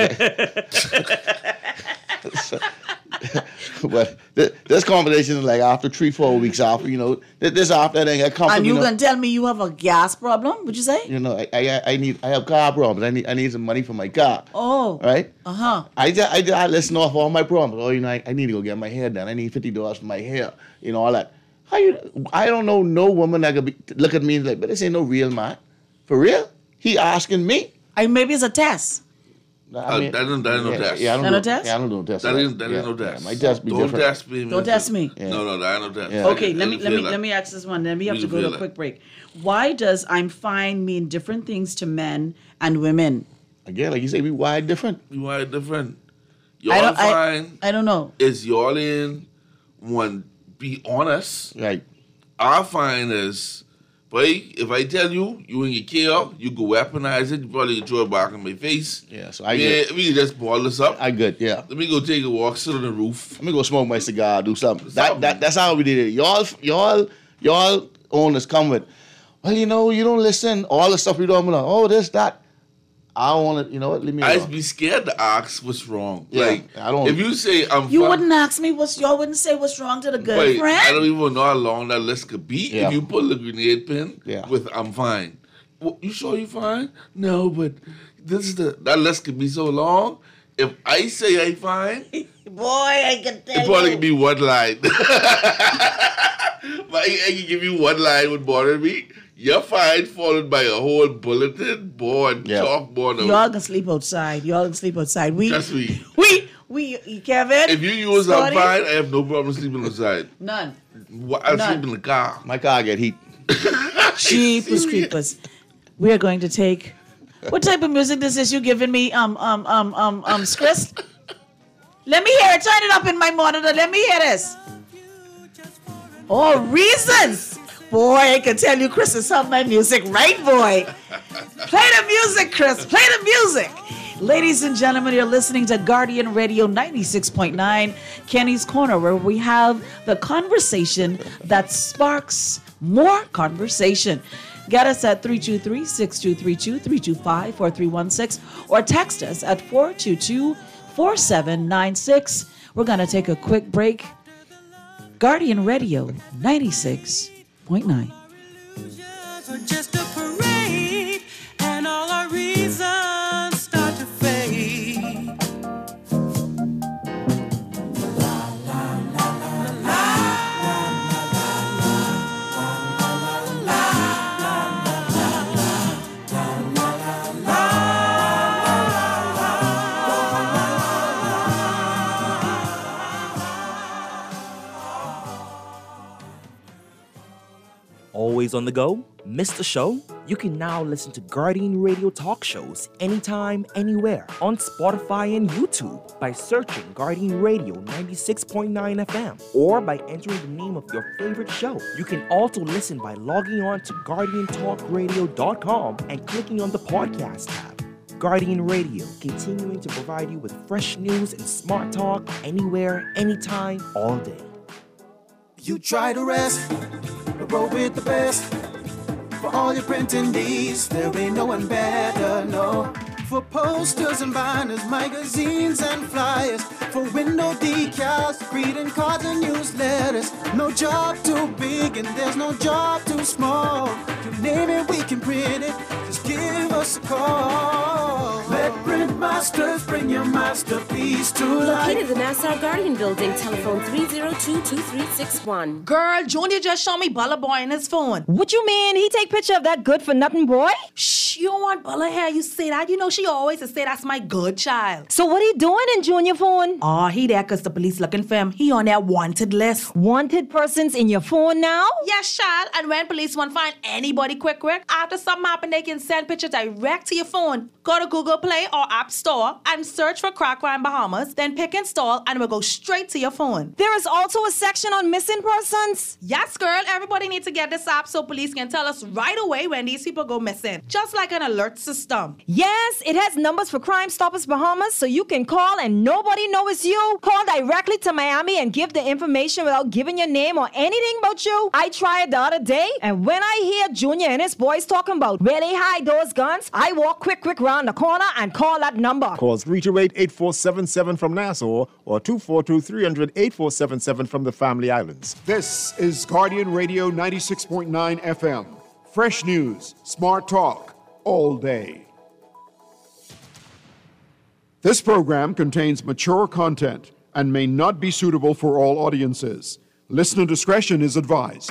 But this conversation is like after 3-4 weeks after, you know, this after that I come And you you know, gonna tell me you have a gas problem? Would you say? you know, I have car problems. I need some money for my car. Oh. Right? Uh-huh. I listen off all my problems. Oh, you know, I need to go get my hair done. I need $50 for my hair. You know, all that. I don't know no woman that could look at me and like, but this ain't no real man. For real? He asking me. Maybe it's a test. I mean, that ain't no test. Yeah, I don't That know. no test? Yeah, I don't know test. That ain't Yeah, no test. Yeah, my test be Don't different. test me. Don't test me. No, that ain't no test. Yeah. Okay, I let feel that. me ask this one. Then we have to You go to feel a that. quick break. Why does I'm fine mean different things to men and women? Again, like you say, we wired different. You are different. I Y'all don't. fine. I don't know. Is y'all in one? Be honest. Right. Our fine is, boy, if I tell you, you ain't care, you go weaponize it, you probably can throw it back in my face. Yeah, so I get. We can just ball this up. I good, yeah. Let me go take a walk, sit on the roof. Let me go smoke my cigar, do something. Something. That's how we did it. Y'all owners come with, well, you know, you don't listen. All the stuff we don't know. Oh, this, that. I don't want to, you know what, leave me I'd alone. be scared to ask what's wrong. Yeah, Like, I don't- if you say I'm You fine, wouldn't ask me y'all wouldn't say what's wrong to the wait, girlfriend. I don't even know how long that list could be. Yeah. If you pull a grenade pin Yeah. with I'm fine. Well, you sure you fine? No, but that list could be so long. If I say I fine, Boy, I can it tell probably you. be one line. But I can give you one line would bother me. You're fine, followed by a whole bulletin board, Yeah. chalkboard. of- Y'all can sleep outside. Y'all can sleep outside. Trust me. Kevin. If you use I'm Scotty? fine, I have no problem sleeping outside. None. I'll None. sleep in the car. My car get heat. Jeepers creepers. We are going to take. What type of music this is you giving me? Chris? Let me hear it. Turn it up in my monitor. Let me hear this. Oh, reasons. Boy, I can tell you Chris is on my music, right, boy? Play the music, Chris. Play the music. Ladies and gentlemen, you're listening to Guardian Radio 96.9, Kenny's Corner, where we have the conversation that sparks more conversation. Get us at 323-6232, 325-4316, or text us at 422-4796. We're going to take a quick break. Guardian Radio 96.9. Just a parade, and all our reasons start to fade. Always on the go? Missed the show? You can now listen to Guardian Radio talk shows anytime, anywhere on Spotify and YouTube by searching Guardian Radio 96.9 FM or by entering the name of your favorite show. You can also listen by logging on to GuardianTalkRadio.com and clicking on the podcast tab. Guardian Radio, continuing to provide you with fresh news and smart talk anywhere, anytime, all day. You try to rest, but roll with the best. For all your printing needs, there ain't no one better, no. For posters and banners, magazines and flyers. For window decals, greeting cards and newsletters. No job too big and there's no job too small. You name it, we can print it. Just give us a call. Let Print Masters bring your masterpiece to life. Located in the Nassau Guardian Building, telephone 302-2361. Girl, Junior just showed me Bella Boy in his phone. What you mean? He take picture of that good-for-nothing boy? Shh, you don't want Bella here. You say that. You know she always say that's my good child. So what he doing in Junior phone? Oh, he there because the police looking for him. He on their wanted list. Wanted persons in your phone now? Yes, child. And when police want to find anybody quick, after something happen, they can send picture direct to your phone. Go to Google Play or App Store and search for Crack Crime Bahamas. Then pick install and it will go straight to your phone. There is also a section on missing persons? Yes, girl. Everybody needs to get this app so police can tell us right away when these people go missing. Just like an alert system. Yes, it has numbers for Crime Stoppers Bahamas, so you can call and nobody knows it's you. Call directly to Miami and give the information without giving your name or anything about you. I tried the other day, and when I hear Junior and his boys talking about where they hide those guns, I walk quick round the corner and call that number. Call 328-8477 from Nassau or 242-300-8477 from the Family Islands. This is Guardian Radio 96.9 FM. Fresh news, smart talk, all day. This program contains mature content and may not be suitable for all audiences. Listener discretion is advised.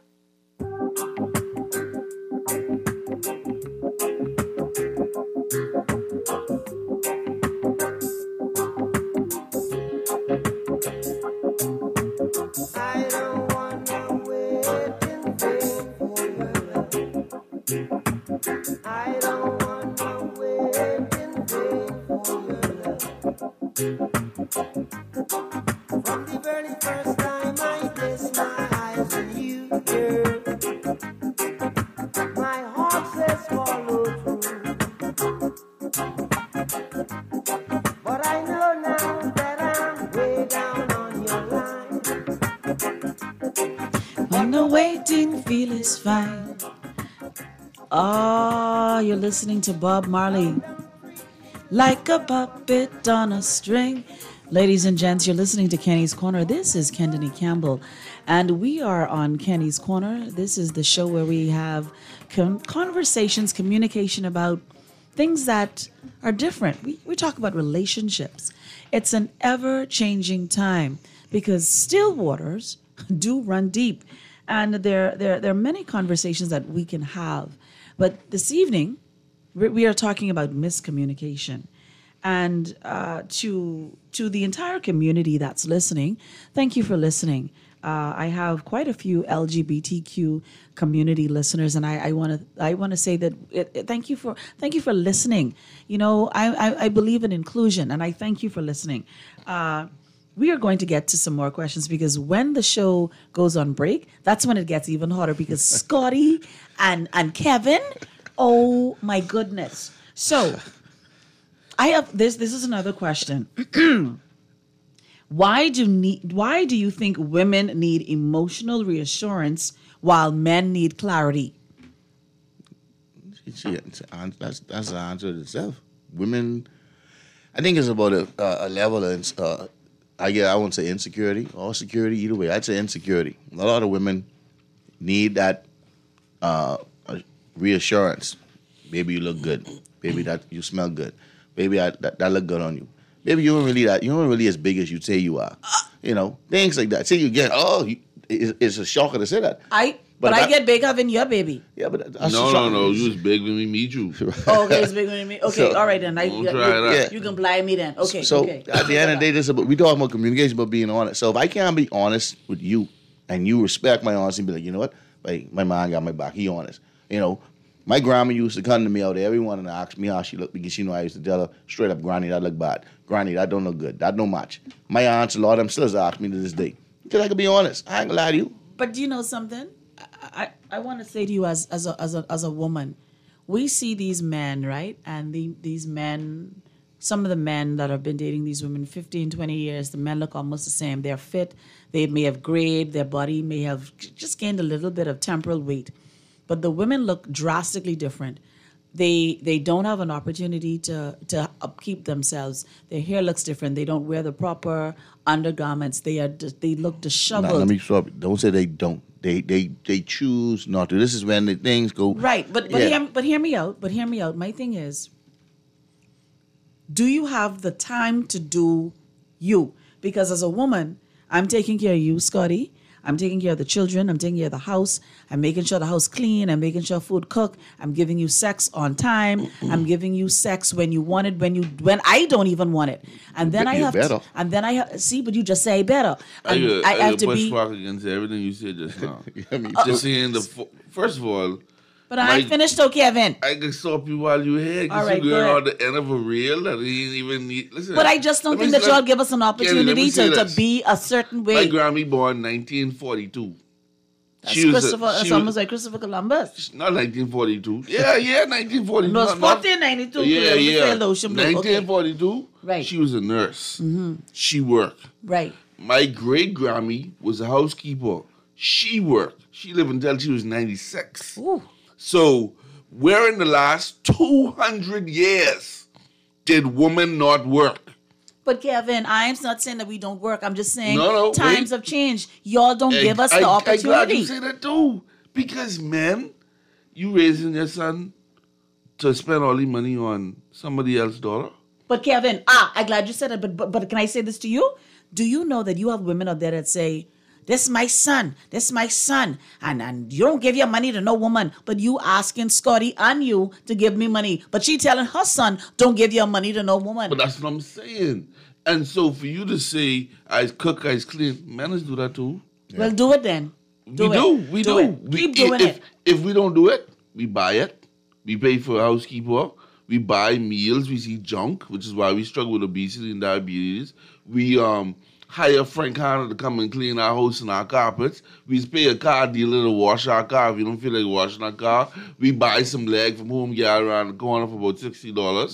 When the waiting feel is fine. Oh, you're listening to Bob Marley. Like a puppet on a string. Ladies and gents, you're listening to Kenny's Corner. This is Kendany Campbell, and we are on Kenny's Corner. This is the show where we have conversations, communication about things that are different. We talk about relationships. It's an ever-changing time because still waters do run deep. And there are many conversations that we can have. But this evening, we are talking about miscommunication. And to the entire community that's listening, thank you for listening. I have quite a few LGBTQ community listeners, and I want to say that thank you for listening. You know, I believe in inclusion, and I thank you for listening. We are going to get to some more questions because when the show goes on break, that's when it gets even hotter because Scotty and Kevin, oh my goodness. So I have this is another question. Why do you think women need emotional reassurance while men need clarity? That's the answer itself. Women, I think it's about a level of I won't say insecurity or security, either way. I'd say insecurity. A lot of women need that reassurance. Baby, you look good. Baby, that you smell good. Baby, that look good on you. Baby, you don't really as big as you say you are. You know, things like that. Say you get, it's a shocker to say that. But I get bigger than your baby. Yeah, but that's no. You was big when we meet you. Oh, okay, it's big when we meet. Okay, all right then. You can blind me then. Okay. So okay. At the end of the day, we talk about communication, about being honest. So if I can't be honest with you, and you respect my honesty, and be like, you know what, my man got my back. He honest. You know, my grandma used to come to me out there every morning and ask me how she looked because she knew I used to tell her straight up, Granny, that look bad. Granny, that don't look good. That don't match. My aunts, a lot of them still ask me to this day because I can be honest. I ain't gonna lie to you. But do you know something? I want to say to you as a woman, we see these men, right? And these men, some of the men that have been dating these women 15, 20 years, the men look almost the same. They're fit. They may have grayed. Their body may have just gained a little bit of temporal weight. But the women look drastically different. They don't have an opportunity to upkeep themselves. Their hair looks different. They don't wear the proper undergarments. They look disheveled. Let me stop. Don't say they don't. They choose not to. This is when the things go right. But hear me out. But hear me out. My thing is, do you have the time to do you? Because as a woman, I'm taking care of you, Scotty. I'm taking care of the children. I'm taking care of the house. I'm making sure the house clean. I'm making sure food cooked. I'm giving you sex on time. I'm giving you sex when you want it, when I don't even want it. And then I have to. And then I have see, but you just say better. I have to push back against everything you said just now. Just saying first of all. But I ain't finished though, Kevin. I can stop you while you're here because you're going on the end of a reel that he didn't even need. Listen, but I just don't think that y'all give us an opportunity to be a certain way. My Grammy born 1942. That's almost like Christopher Columbus. Not 1942. Yeah, 1942. No, it's 1492. Yeah. 1942. Right. She was a nurse. Mm-hmm. She worked. Right. My great Grammy was a housekeeper. She worked. She lived until she was 96. Ooh. So, where in the last 200 years did women not work? But Kevin, I'm not saying that we don't work. I'm just saying times have changed. Y'all don't give us the opportunity. I'm glad you say that too. Because men, you raising your son to spend all the money on somebody else's daughter? But Kevin, I'm glad you said it. But can I say this to you? Do you know that you have women out there that say, this is my son. And you don't give your money to no woman, but you asking Scotty and you to give me money. But she telling her son, don't give your money to no woman. But that's what I'm saying. And so for you to say, I cook, I clean, men do that too. Yeah. Well, do it then. We do. Keep doing it. If we don't do it, we buy it. We pay for a housekeeper. We buy meals. We see junk, which is why we struggle with obesity and diabetes. We hire Frank Hanna to come and clean our house and our carpets. We pay a car dealer to wash our car if you don't feel like washing our car. We buy some leg from Home Guard around the corner for about $60.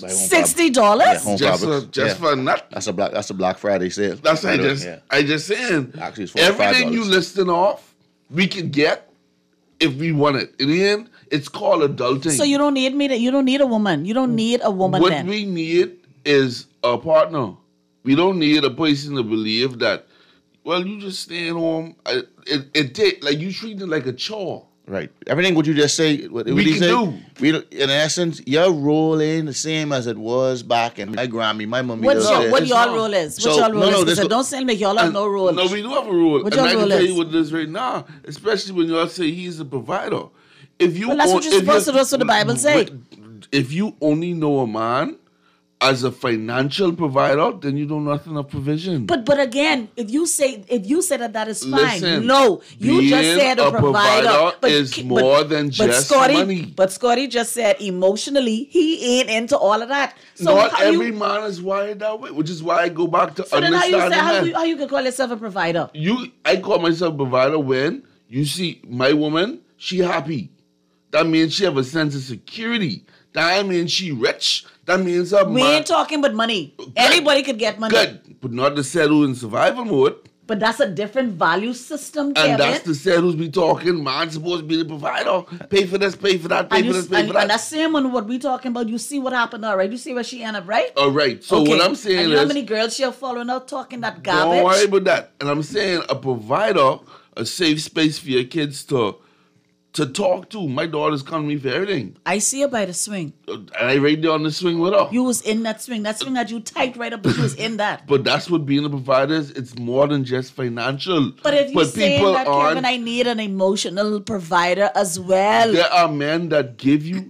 $60? Yeah, just for nut. That's a Black Friday sale. That's I just saying. Actually, it's everything you listing off, we can get if we want it. In the end, it's called adulting. So you don't need you don't need a woman. You don't need a woman. What we need is a partner. We don't need a person to believe that, well, you just staying home. It take like you treat it like a chore. Right. Everything what you just say, what We he can say, do. We, in essence, your role ain't the same as it was back in my Grammy, my mommy. What does your this. what y'all role is? What y'all role is? Because don't sound like y'all have no role. No, we do have a rule. What And your I can role tell is? you what it is right now, especially when y'all say he's a provider. If you Well, that's what you're supposed to do. That's what the Bible say. If you only know a man as a financial provider, then you know nothing of provision. But again, if you say that is fine. Listen, No, you just being said a provider. is more than just money. But Scotty just said emotionally he ain't into all of that. So Not how every you, man is wired that way, which is why I go back to so then how understanding you say men. how you can call yourself a provider? I call myself a provider when you see my woman, she happy. That means she have a sense of security. That means she rich. That means her We ain't talking about money. Anybody could get money. Good, but not the set who in survival mode. But that's a different value system, Kevin. And that's the set who's be talking. Man supposed to be the provider. Pay for this, pay for that, pay for this, pay for that. And that's same on what we talking about. You see what happened, all right? You see where she ended up, right? All right. So what I'm saying and you know is, how many girls she'll following out talking that garbage? don't worry about that. And I'm saying a provider, a safe space for your kids to talk to. My daughter's coming to me for everything. I see her by the swing. And I right there on the swing with her. You was in that swing. That swing had you tight right up, but you was in that. But that's what being a provider is. It's more than just financial. But if you're saying people that, Kevin, I need an emotional provider as well. There are men that give you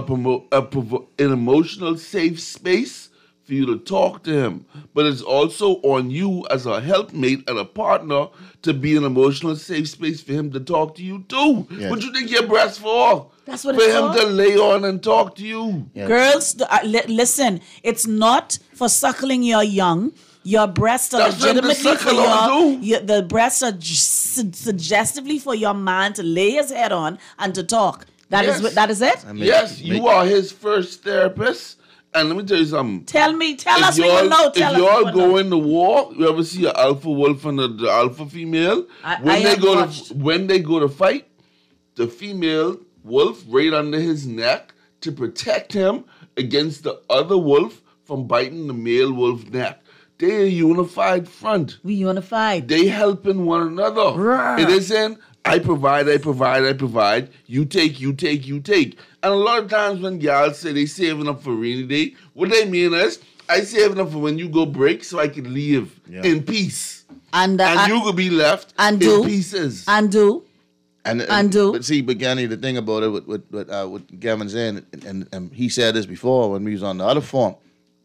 an emotional safe space for you to talk to him. But it's also on you as a helpmate and a partner to be an emotional safe space for him to talk to you too. Yes. What you think your breast for? That's what for it's him for. to lay on and talk to you. Yes. Girls, listen, it's not for suckling your young. Your breasts are That's what the legitimately for suckle on the breasts are suggestively for your man to lay his head on and to talk. That is Yes. that is it? Yes, you are his first therapist. And let me tell you something. Tell us what you y'all- know. If Tell us y'all what you know. go in the war, you ever see an alpha wolf and the alpha female? I When have watched. when they go to fight, the female wolf right under his neck to protect him against the other wolf from biting the male wolf neck. They're a unified front. We unified. They helping one another. Roar. It isn't I provide. You take. And a lot of times when y'all say they saving up for rainy day, what they mean is I saving up for when you go break so I can live in peace. And you could be left and in do pieces. and do. But see, but Gani, the thing about it, what Gavin's saying, and he said this before when we was on the other form,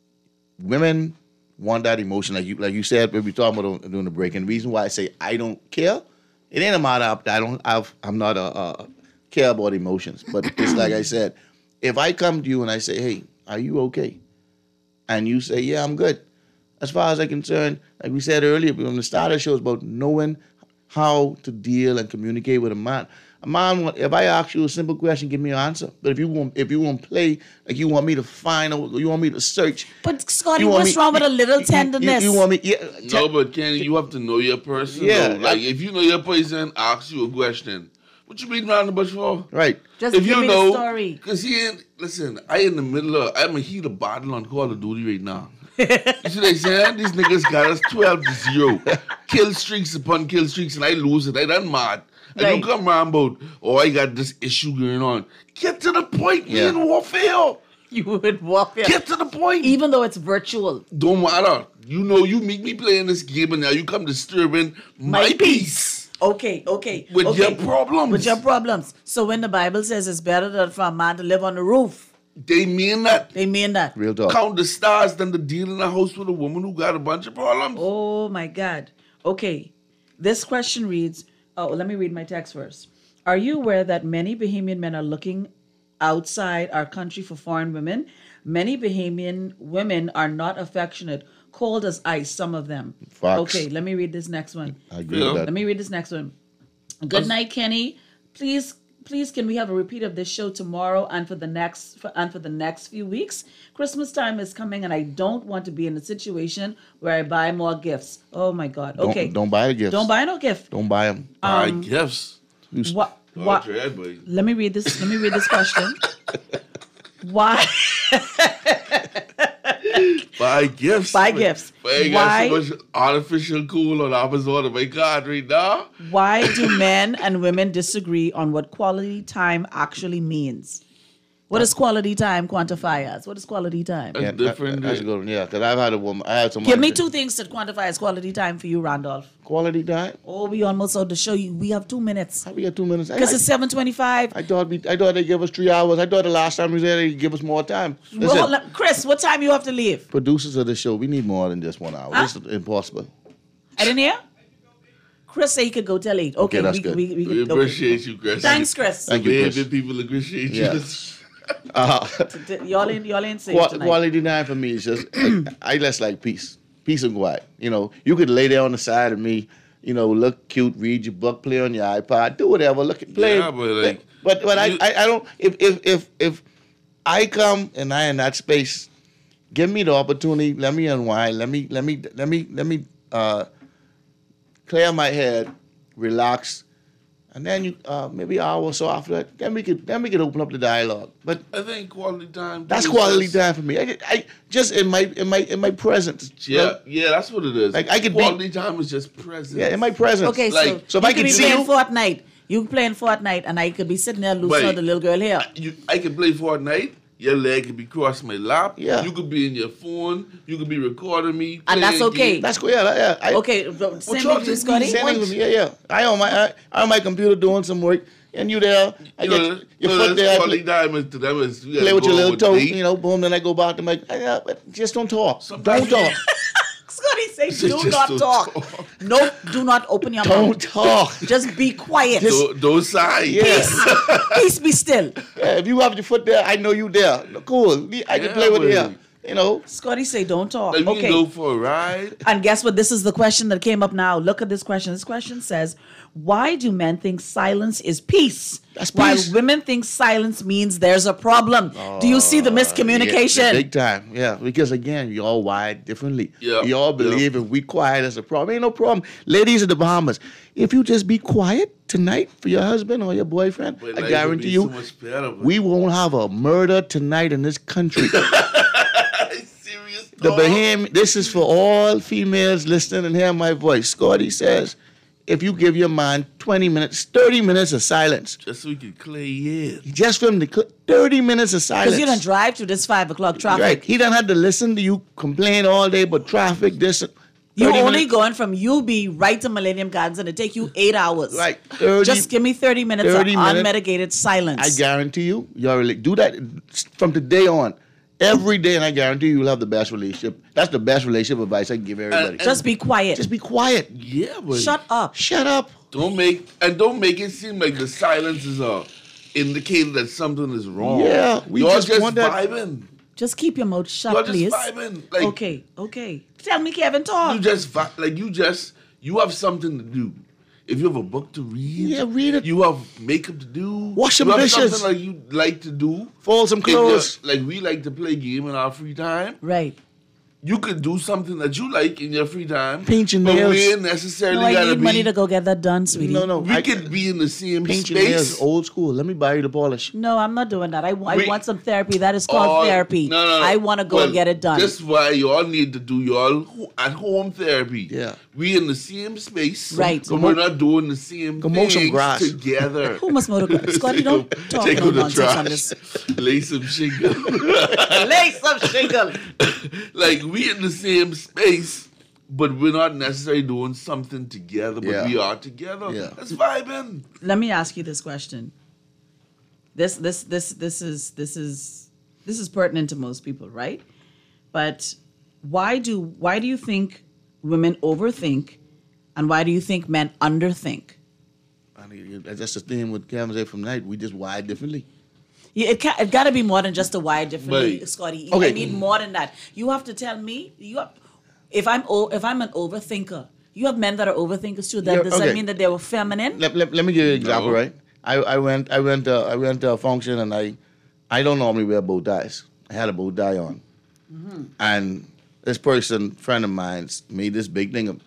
women want that emotion, like you said, when we talking about doing the break. And the reason why I say I don't care, it ain't a matter of I'm not a care about emotions, but it's like I said, if I come to you and I say, hey, are you okay? And you say, yeah, I'm good. As far as I'm concerned, like we said earlier, when the start of the show is about knowing how to deal and communicate with a man. A man, if I ask you a simple question, give me an answer. But if you want to play, like you want me to find out, you want me to search. But Scotty, what's wrong with a little tenderness? You want me? Yeah. No, but Kenny, you have to know your person. Yeah, though. Like if you know your person, ask you a question. What you beating around the bush for? Right. Just if give you me know, the story. Because listen, I'm a heat of battle on Call of Duty right now. You see what they saying? These niggas got us 12-0. Kill streaks upon kill streaks, and I lose it. I done mad. And Right. don't come around about, I got this issue going on. Get to the point, we in warfare. You would warfare. Get to the point. Even though it's virtual. Don't matter. You know, you meet me playing this game, and now you come disturbing my peace. Okay. With your problems. With your problems. So when the Bible says it's better for a man to live on the roof. They mean that. They mean that. Real talk. Count the stars than to deal in a house with a woman who got a bunch of problems. Oh my God. Okay. This question reads, let me read my text first. Are you aware that many Bahamian men are looking outside our country for foreign women? Many Bahamian women are not affectionate, cold as ice, some of them. Facts. Okay, let me read this next one. I agree with that. Let me read this next one. Good night, Kenny. Please, can we have a repeat of this show tomorrow and for the next few weeks? Christmas time is coming, and I don't want to be in a situation where I buy more gifts. Oh my God. Okay. Don't buy the gifts. Don't buy no gift. Don't buy them. Buy gifts. What? Dread, boy. Let me read this. Let me read this question. Why? Buy gifts. Buy gifts. But I got so much artificial cool on the opposite of my card right now. Why do men and women disagree on what quality time actually means? What does quality time quantify as? What is quality time? That's different. That's a good one, yeah. Because I've had a woman, I had someone. Give me 2 things to quantify as quality time for you, Randolph. Quality time? Oh, we almost out to show you. We have 2 minutes. How we got 2 minutes? Because it's 7:25. I thought they give us 3 hours. I thought the last time we was there, they give us more time. Listen, Well, Chris, what time you have to leave? producers of the show, we need more than just 1 hour. Huh? It's impossible. I didn't hear? Chris said he could go till 8. Okay, that's good. We appreciate you, Chris. Thanks, Chris. Thank you, Chris. People appreciate Yeah. you. Y'all ain't safe tonight. Quality time for me is just, I just like peace. Peace and quiet. You know, you could lay there on the side of me, you know, look cute, read your book, play on your iPod, do whatever, play. Yeah, but like, but I don't, if I come and I in that space, give me the opportunity, let me unwind, let me clear my head, relax. And then you maybe an hour or so after that, then we could open up the dialogue. But I think quality time. that's quality time for me. I just in my presence. Yeah, yeah, that's what it is. Like I could quality time is just presence. Yeah, in my presence. Okay, Like, so if you I could could be see playing you, Fortnite. You playing Fortnite, and I could be sitting there losing Wait. the little girl here. I can play Fortnite. Your leg could be crossing my lap. Yeah. You could be in your phone. You could be recording me. And that's playing okay. games. that's cool. Yeah. Okay, same with you, Scotty. Same thing with me. Yeah. I on my computer doing some work, and you there. I You get know, your foot there. I quality time is to them is you gotta play with go your little with toe. date. You know, boom. Then I go back to my. But just don't talk. Sometimes Don't talk. Scotty say, do Just not don't talk. talk. No, do not open your Don't mouth. talk. Just be quiet. Don't sigh. Yes. Peace be still. Yeah, if you have your foot there, I know you there. Cool. I can Yeah, play with but- you. You know. Scotty say, don't talk. Like we Okay. can go for a ride. And guess what? This is the question that came up now. Look at this question. This question says, why do men think silence is peace? That's While peace. women think silence means there's a problem. Do you see the miscommunication? Yeah, big time. Yeah, because again, you all wired differently. Yeah, You all believe if we quiet, there's a problem. Ain't no problem. Ladies of the Bahamas, if you just be quiet tonight for your husband or your boyfriend, But I life would guarantee be you, so much better, but- we won't have a murder tonight in this country. Serious The talk. Bahamian, this is for all females listening and hearing my voice. Scotty says, if you give your man 20 minutes, 30 minutes of silence, Just so we can clear your head. just for him to 30 minutes of silence. Because you don't drive through this 5 o'clock traffic. Right. He done had to listen to you complain all day about traffic, this. You're 30 only minutes. going from UB right to Millennium Gardens, and it take you 8 hours. Right. 30 Just give me 30 minutes 30 of minutes. unmedicated silence. I guarantee you, you already do that from today on. Every day, and I guarantee you, you'll have the best relationship. That's the best relationship advice I can give everybody. Just be quiet. Just be quiet. Yeah, but Shut up. Shut up. don't make it seem like the silence is a indicator that something is wrong. Yeah, we Y'all just want that- vibing. Just keep your mouth shut, Y'all just please. vibing. Like Okay. Tell me, Kevin, talk. you have something to do. If you have a book to read, Yeah, read it. You have makeup to do. Wash some you have dishes. Something like you like to do. Fold some In your- clothes. like we like to play game in our free time. Right. You could do something that you like in your free time. Paint your but nails. we ain't necessarily No, I gotta need be. money to go get that done, sweetie. No. We could be in the same Paint your nails, space. old school. Let me buy you the polish. No, I'm not doing that. I We- want some therapy. That is called therapy. No. I want to go and get it done. That's why y'all need to do y'all at home therapy. Yeah. We in the same space. Right. But we're not doing the same Go mow some things grass. together. Who must mow the grass? Scotty, don't talk Take no out the nonsense on trash. this. Lay some shingle. Lay some shingle. Like we in the same space, but we're not necessarily doing something together, but Yeah. we are together. Yeah. That's vibing. Let me ask you this question. This is pertinent to most people, right? But why do you think women overthink, and why do you think men underthink? I mean, that's the thing with Kevin said from night. We just wired differently. Yeah, it got to be more than just a wire differently, Right. Scotty. Okay. I need more than that. You have to tell me. If I'm an overthinker, you have men that are overthinkers too. Yeah, Does that okay. mean that they were feminine? Let me give you an example, No. right? I went to a function and I don't normally wear bow ties. I had a bow tie on, and this person, friend of mine, made this big thing.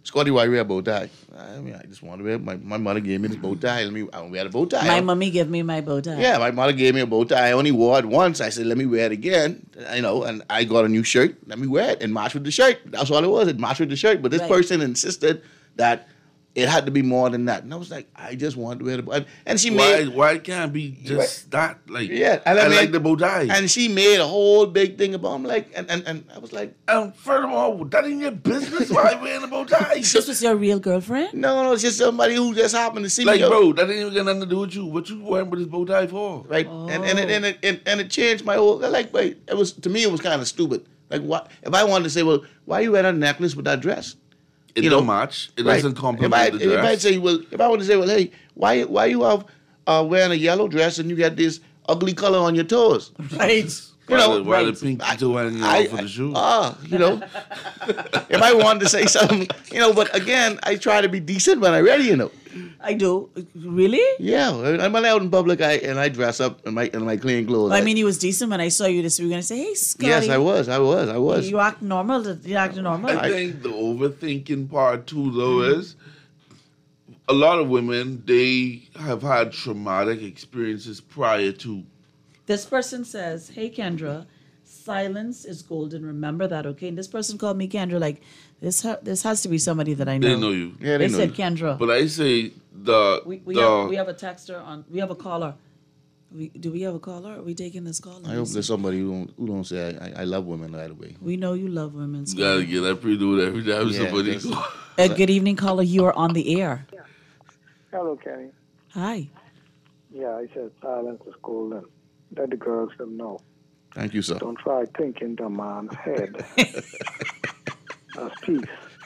Scotty, why you wear a bow tie? I mean, I just want to wear, my mother gave me this bow tie. I wear a bow tie. My mommy gave me my bow tie. Yeah, my mother gave me a bow tie. I only wore it once. I said, let me wear it again. And I got a new shirt. Let me wear it and match with the shirt. That's all it was. It matched with the shirt. But this person insisted that it had to be more than that. And I was like, I just want to wear the bow tie. And she made... Why can't it be just that? Like, yeah. And I like the bow tie. And she made a whole big thing about it. I'm like, and I was like... furthermore, that ain't your business. Why are you wearing a bow tie? This was your real girlfriend? No, it's just somebody who just happened to see like, me. Bro, that ain't even got nothing to do with you. What you wearing with this bow tie for? Right. Oh. And it changed my whole... Like, wait, to me, it was kind of stupid. Like, what? If I wanted to say, well, why you wear a necklace with that dress? It don't match. It doesn't complement the dress. If I say, well, if I want to say, well, hey, why you have wearing a yellow dress and you got this ugly color on your toes? Right. Why the pink toe hanging off for the shoe? If I wanted to say something, but again, I try to be decent when I'm ready, I do. Really? Yeah. I'm out in public I dress up in my clean clothes. Well, I mean, he was decent when I saw you this week. Going to say, hey, Scotty. Yes, I was. You act normal. You act normal. I think the overthinking part, too, though, is a lot of women, they have had traumatic experiences prior to. This person says, hey, Kendra, silence is golden. Remember that, okay? And this person called me Kendra. Like, this has to be somebody that I know. They know you. Yeah, they know said you. Kendra. But I say we have a texter on. We have a caller. Do we have a caller? Are we taking this call? I hope there's somebody who don't say I love women right away. We know you love women. You gotta get that pre-do it every time somebody calls. Good evening, caller. You are on the air. Yeah. Hello, Kenny. Hi. Yeah, I said silence is golden. Let the girls them know. Thank you, sir. Don't try thinking the man's head. That's peace.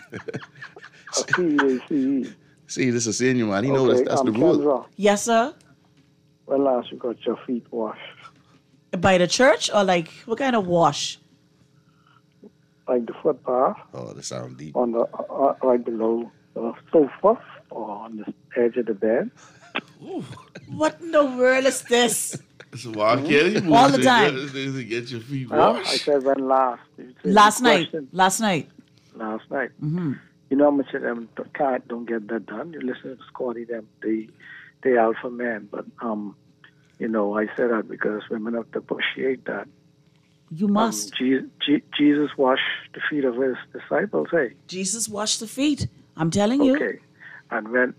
P-A-C-E. See, this is senior man. He knows that's the rule. Kendra, yes, sir. when last you got your feet washed? By the church or like what kind of wash? Like the foot bath? Oh, that sounds deep. On the right below the sofa or on the edge of the bed? What in the world is this? So why can't you all the time to get your feet washed? I said when last. Last night. Last night. Mm-hmm. You know how much of them don't get that done? You listen to Scotty, them they alpha men, but I say that because women have to appreciate that. You must. Jesus washed the feet of his disciples, hey? Jesus washed the feet. I'm telling you. Okay. And when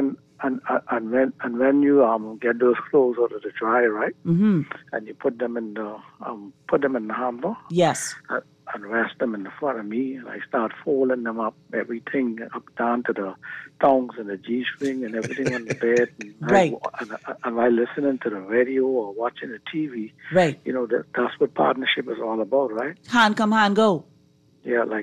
you get those clothes out of the dryer, right? Mm-hmm. And you put them in the hamper. Yes. And rest them in the front of me, and I start folding them up, everything up down to the thongs and the G-string and everything on the bed. And right. I listening to the radio or watching the TV. Right. That's what partnership is all about, right? Hand come, hand go. Yeah, like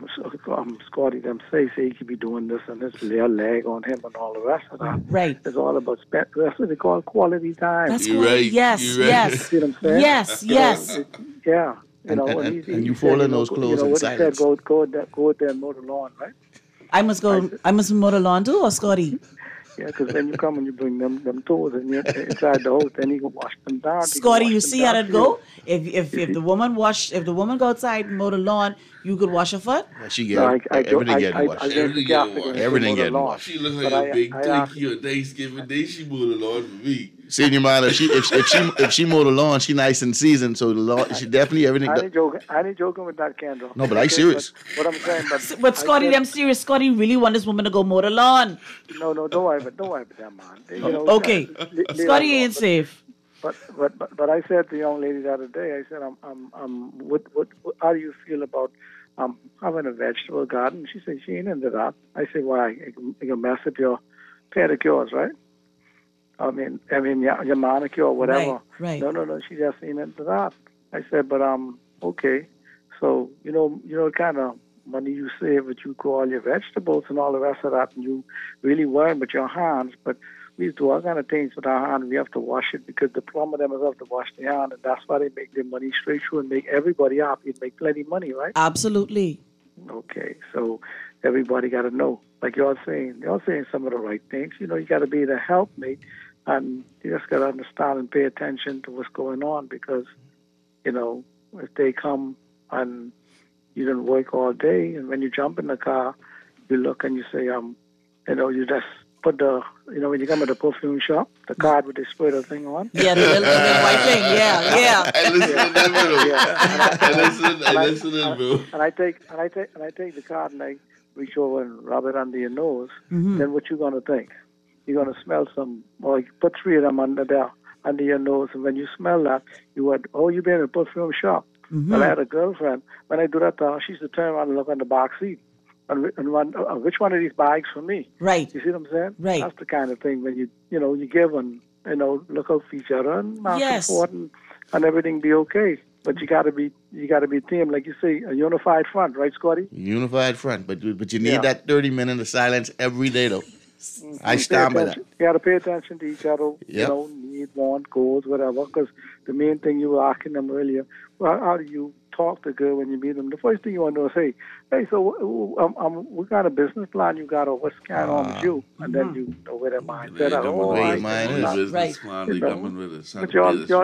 Scotty them say he could be doing this and this leg on him and all the rest of that. Right. It's all about that's what they call quality time. That's right. Yes, yes. See what I'm saying? Yes, yes. Yeah. And you fall in those clothes in silence. Go there and mow the lawn, right? I must mow the lawn too, or Scotty? Yeah, because then you come and you bring them toes and you're inside the house, then you can wash them down. Scotty, you see how that go? If the woman go outside and mow the lawn, you could wash her foot? Yeah, she get everything getting washed. Everything getting washed. She look like a big turkey on Thanksgiving Day. She mowed the lawn for me. Senior man, if she mowed the lawn, she nice and seasoned, so the lawn she definitely everything. I ain't joking with that, Kendra. No, but I serious. What I'm saying, but Scotty, them serious. Scotty really want this woman to go mow the lawn. No, don't worry about that, man. Okay, Scotty ain't safe. But I said to the young lady the other day, I said, what how do you feel about having a vegetable garden? She said she ain't into that. I said, why? It can mess up your pedicures, right? I mean, your manicure or whatever. Right. No, she just ain't into that. I said, but okay. So you know kind of money you save, but you grow all your vegetables and all the rest of that, and you really worry with your hands. But we do all kind of things with our hands. We have to wash it because the plum of them is have to wash their hand, and that's why they make their money straight through and make everybody happy and make plenty of money, right? Absolutely. Okay, so everybody got to know, like you're saying some of the right things. You got to be the helpmate, and you just got to understand and pay attention to what's going on because, if they come and you didn't work all day, and when you jump in the car, you look and you say, you know, you just put the, you know, when you come to the perfume shop, the card with the spray the thing on. Yeah, the little white thing. Yeah. I listen to it, bro. And I take the card and I reach over and rub it under your nose. Then what you gonna think? You're gonna smell some, or you put 3 of them under your nose, and when you smell that, you went, oh, you been in a perfume shop. Well, I had a girlfriend. When I do that to her, she used to turn around and look on the back seat. And which one of these bags for me? Right. You see what I'm saying? Right. That's the kind of thing when you give and, you know, look out for each other and support and everything be okay. But you gotta be team, like you say, a unified front, right, Scotty? Unified front, but you need that 30 minutes of silence every day, though. I stand by that. You gotta pay attention to each other. Yep. You know, need, want, goals, whatever. Because the main thing you were asking them earlier, well, how do you talk to a girl when you meet them? The first thing you want to say, hey, so what kind of business plan you got, or what's going on with you? And then you know where their mindset are. Business plan they coming with it. But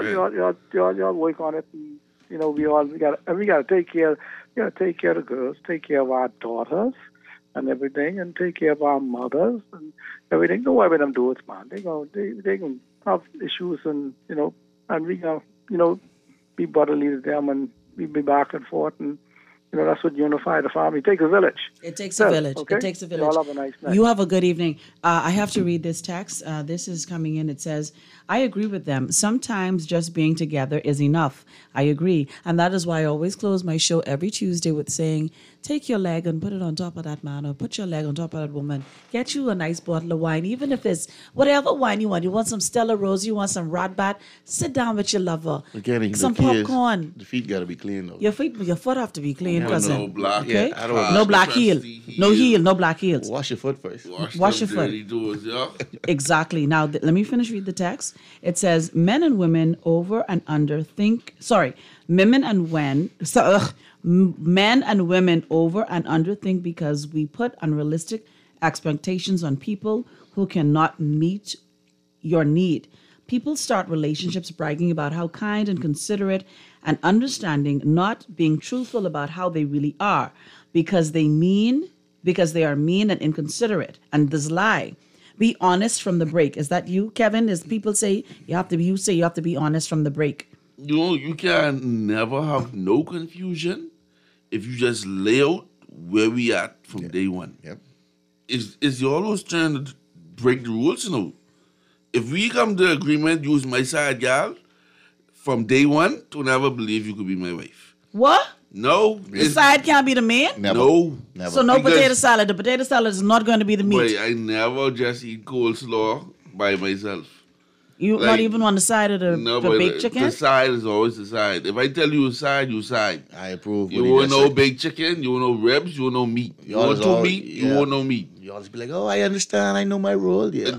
y'all work on it. And, you know, we gotta take care. We gotta take care of the girls, take care of our daughters and everything, and take care of our mothers and everything. Don't worry about them dudes, man. They can have issues, and you know, and we gonna, you know, be brotherly to them, and we be back and forth, and you know, that's what unify the family. It takes a village. It takes a village. Okay? It takes a village. Y'all have a nice night. You have a good evening. I have to read this text. This is coming in. It says, I agree with them. Sometimes just being together is enough. I agree. And that is why I always close my show every Tuesday with saying, take your leg and put it on top of that man, or put your leg on top of that woman. Get you a nice bottle of wine, even if it's whatever wine you want. You want some Stella Rose, you want some Radbat, sit down with your lover. Again, some popcorn. The feet got to be clean, though. Your foot have to be clean, cousin. No black. Okay? Yeah, I don't no black heel. No heel, no black heels. Wash your foot first. Wash your foot. Doors, yeah. Exactly. Now, let me read the text. It says, men and women over and under think, men and women over and under think because we put unrealistic expectations on people who cannot meet your need. People start relationships bragging about how kind and considerate and understanding, not being truthful about how they really are, because they are mean and inconsiderate. And this lie. Be honest from the break. Is that you, Kevin? As people say, you have to be honest from the break. You know, you can never have no confusion if you just lay out where we at from day one. Yep. Is you always trying to break the rules, you know? If we come to agreement, use my side, gal, from day one, to never believe you could be my wife. What? No. The side can't be the man? Never. No. Never. So no potato salad. The potato salad is not going to be the meat. Wait, I never just eat coleslaw by myself. You not even on the side of the baked chicken? The side is always the side. If I tell you a side, you side. I approve. You want no baked chicken, you want no ribs, you want no meat. You want no meat, you want no meat. You always be like, oh, I understand, I know my role. Yeah.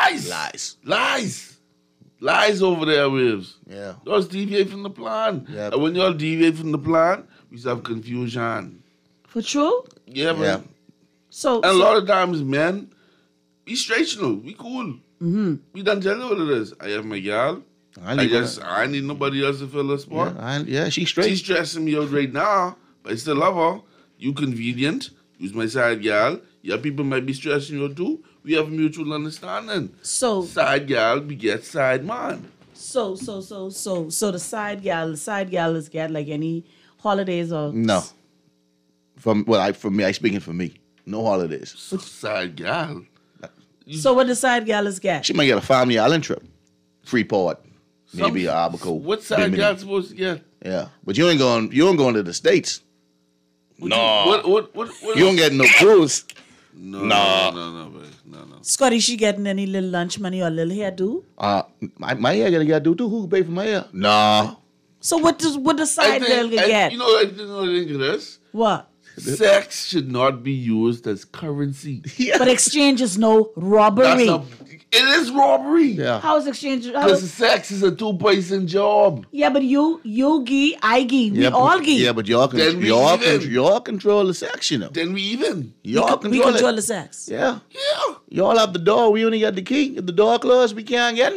Lies over there, ribs. Yeah. Just deviate from the plan. Yep. And when y'all deviate from the plan, we have confusion. For true? Yeah, man. Yeah. So a lot of times, men, we straight, you know, we cool. Mm-hmm. We done tell you what it is. I have my gal. I need nobody else to fill the spot. She's straight. She's stressing me out right now, but I still love her. You convenient. Use my side gal. Yeah, people might be stressing you out too. We have mutual understanding. So side gal begets side man. So the side gal is get like any holidays or no. For me, I speaking for me. No holidays. Side gal. So what the side gal is get? She might get a family island trip. Freeport. Maybe Abaco. What side gal supposed to get? Yeah. But you ain't going to the States. No. What you don't get no cruise. No. Scotty, she getting any little lunch money or little hairdo? My hair gotta get do too. Who pay for my hair? No. So what the side girl get? You know what I think of this? What? Sex should not be used as currency. Yeah. But exchange is no robbery. It is robbery. Yeah. How is exchange? Because sex is a two-person job. Yeah, but you gi, I gi, we all gi. Yeah, but y'all control the sex, you know. Then we even. We control the sex. Yeah. Y'all have the door. We only got the key. If the door closed, we can't get nothing.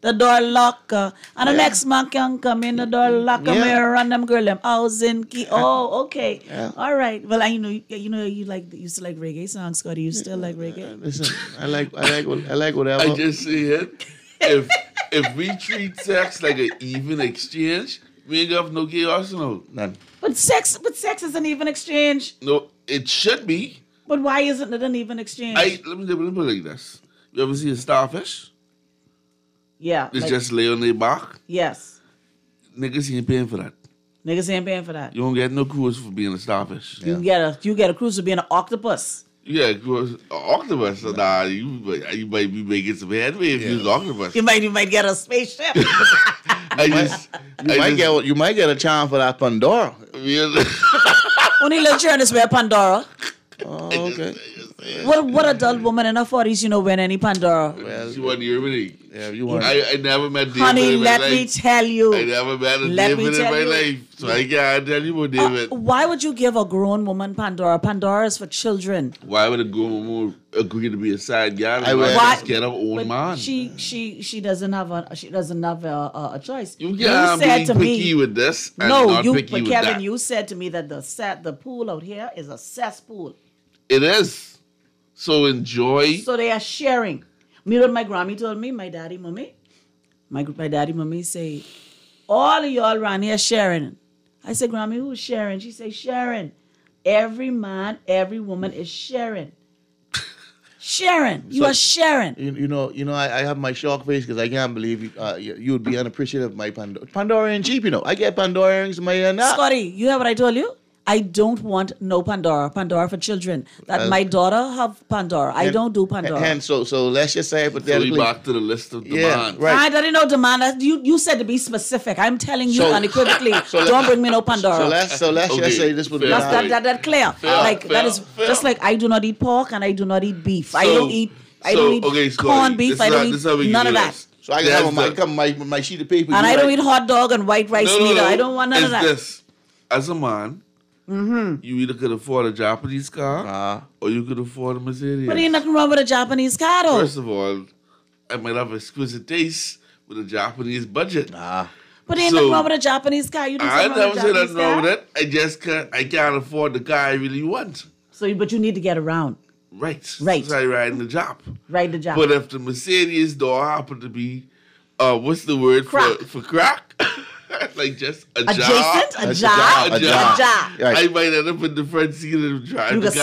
the door locker. And the next man can come in the door locker, mirror and them girl them housing key. Oh, okay. Yeah. All right. Well, you used to like reggae songs, Scotty. You still like reggae? Listen, I like whatever. I just say it. If we treat sex like an even exchange, we ain't got no chaos, no. None. But sex is an even exchange. No, it should be. But why isn't it an even exchange? Let me put it like this. You ever see a starfish? Yeah. It's just lay on their back. Yes. Niggas ain't paying for that. Niggas ain't paying for that. You don't get no cruise for being a starfish. You get a cruise for being an octopus. Yeah, cruise octopus. So nah, you might be making some headway if you're an octopus. You might get a spaceship. You might get a charm for that Pandora. Only little children is wear Pandora. Oh, okay. What adult woman in her 40s, wear any Pandora? Well, she wasn't here with me. Yeah, you want. I never met David. Honey, in my let life. me tell you. I never met a David in my life, so I can't tell you about David. Why would you give a grown woman Pandora? Pandora is for children. Why would a grown woman agree to be a side guy? Why? Just get her own man. She doesn't have a choice. You can't be picky with this. And not picky but with Kevin, that. you said to me that the pool out here is a cesspool. It is. So enjoy. So they are sharing. Me what my Grammy told me, my daddy, mommy say, all of y'all around here sharing. I said, Grammy, who's sharing? She said, sharing. Every man, every woman is sharing. Sharing. You are sharing. I have my shock face because I can't believe you would be unappreciative of my Pandora. Pandora ain't cheap, I get Pandora earrings in my ear now. Scotty, you have what I told you? I don't want no Pandora. Pandora for children. That my daughter have Pandora. I don't do Pandora. And so let's just say hypothetically. So we back to the list of demands. Right. I didn't know demand. You said to be specific. I'm telling you unequivocally. Don't bring me no Pandora. So let's just say this would be that clear. That is just like I do not eat pork and I do not eat beef. I don't eat corned beef. I don't eat none of that. So I can have my sheet of paper. And I don't eat hot dog and white rice neither. I don't want none of that. This. As a man, you either could afford a Japanese car or you could afford a Mercedes. But ain't nothing wrong with a Japanese car, though. First of all, I might have exquisite taste with a Japanese budget. But ain't nothing wrong with a Japanese car. You I never said nothing wrong with it. I can't afford the car I really want. But you need to get around. Right. So I ride the job. Ride the job. But if the Mercedes door happened to be, what's the word for crack? Like just a jar. A jar. I might end up in the front seat and drive the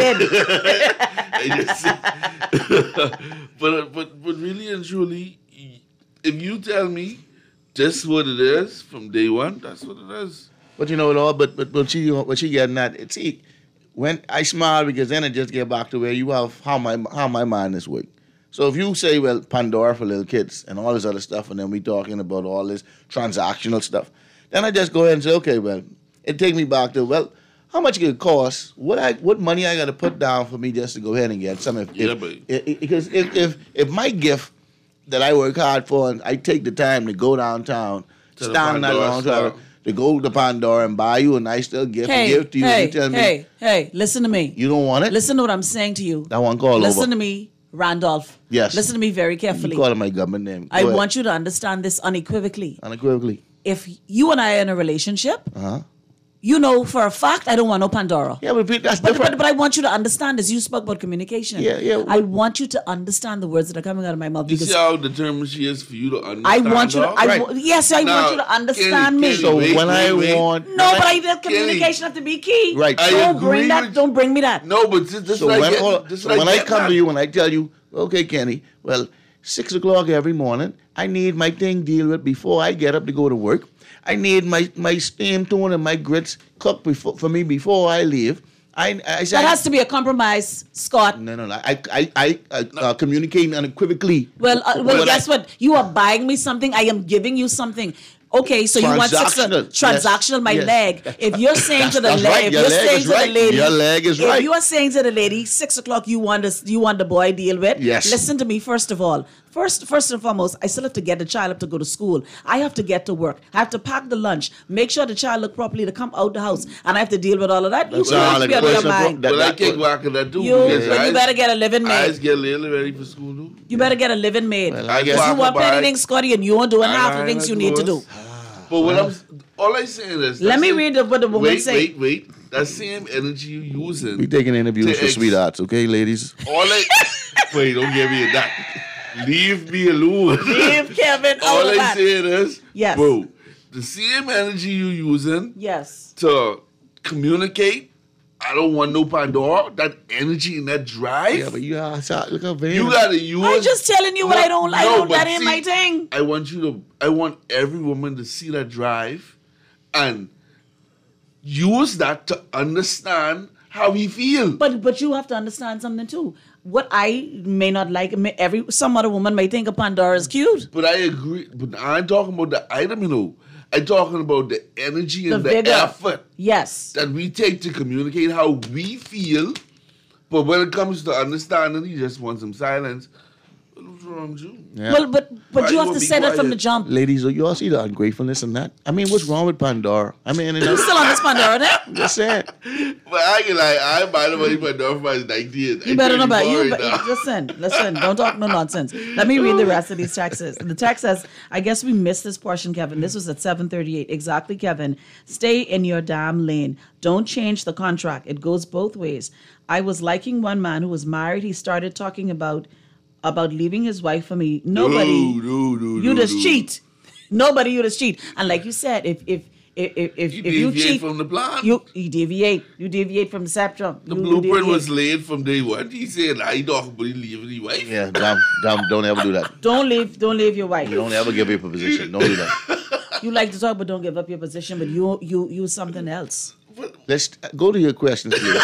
car. You can slide in. but really and truly, if you tell me just what it is from day one, that's what it is. But what she getting at, see, when I smile because then it just get back to where you have how my mind is working. So if you say, well, Pandora for little kids and all this other stuff, and then we talking about all this transactional stuff, then I just go ahead and say, okay, well, it take me back to, well, how much it cost? What money I got to put down for me just to go ahead and get some? Because if my gift that I work hard for, and I take the time to go downtown, stand in that long time, to go to Pandora and buy you a nice little gift and give it to you, and you tell me, hey, listen to me. You don't want it? Listen to what I'm saying to you. That one call over. Listen to me. Randolph. Yes. Listen to me very carefully. You call it my government name. I want you to understand this unequivocally. Unequivocally. If you and I are in a relationship, you know for a fact I don't want no Pandora. Yeah, but that's different. But I want you to understand this. You spoke about communication. Yeah. I want you to understand the words that are coming out of my mouth. You see how determined she is for you to understand I want you to, her? want you to understand me. So when I want... No, but the communication have to be key. Right. Don't bring me that. No, but this when I come to you and I tell you, okay, Kenny, well, 6 o'clock every morning, I need my thing deal with before I get up to go to work. I need my steam tune and my grits cooked for me before I leave. I said, that has to be a compromise, Scott. No. I communicating unequivocally. Well, guess what? You are buying me something. I am giving you something. Okay, so you want transactional, my leg. If you're saying to the lady, your leg is right. If you are saying to the lady, 6 o'clock, you want the boy deal with. Yes. Listen to me first of all. First and foremost, I still have to get the child up to go to school. I have to get to work. I have to pack the lunch, make sure the child look properly to come out the house, and I have to deal with all of that. You That's all must like be out of your mind. But I can't go after that too. You better get a living I maid. get a little ready for school too. You better get a living maid. Well, I Because guess- you want anything, Scotty, and you aren't doing half the I things you need to do. But what all I'm saying is, Let me read what the woman say. Wait. That same energy you using. We taking interviews To for sweethearts, okay, ladies? Wait, don't give me that. Leave me alone. Leave Kevin out All of I'm that. saying is, Yes. bro, the same energy you using Yes. to communicate. I don't want no Pandora. That energy and that drive. Yeah, but you look how very. You gotta use. I'm just telling you what I don't like. No, but That ain't see, my thing. I want every woman to see that drive and use that to understand how he feels. But you have to understand something too. What I may not like, some other woman may think a Pandora is cute. But I agree. But I'm talking about the item, you know. I'm talking about the energy and the vigor. effort Yes. that we take to communicate how we feel. But when it comes to understanding, he just wants some silence. What's wrong with you? Yeah. Well, but Why you have wanna to be say that from quiet? the jump. Ladies, you all see the ungratefulness in that? I mean, what's wrong with Pandora? I mean, You still on this Pandora then? I'm just saying. But I can I buy the money for Pandora for my 19th. You better know about you. Right Listen, don't talk no nonsense. Let me read the rest of these texts. The text says, I guess we missed this portion, Kevin. This was at 7:38. Exactly, Kevin. Stay in your damn lane. Don't change the contract. It goes both ways. I was liking one man who was married. He started talking about leaving his wife for me. Nobody. You just cheat. Nobody, you just cheat. And like you said, if you deviate cheat from the plan. you deviate. You deviate from the spectrum. The You blueprint deviate. was laid from day one. He said, I don't believe leaving his wife. Yeah, don't ever do that. Don't leave your wife. You don't ever give up your position. Don't do that. You like to talk, but don't give up your position. But you use something else. Let's go to your questions here.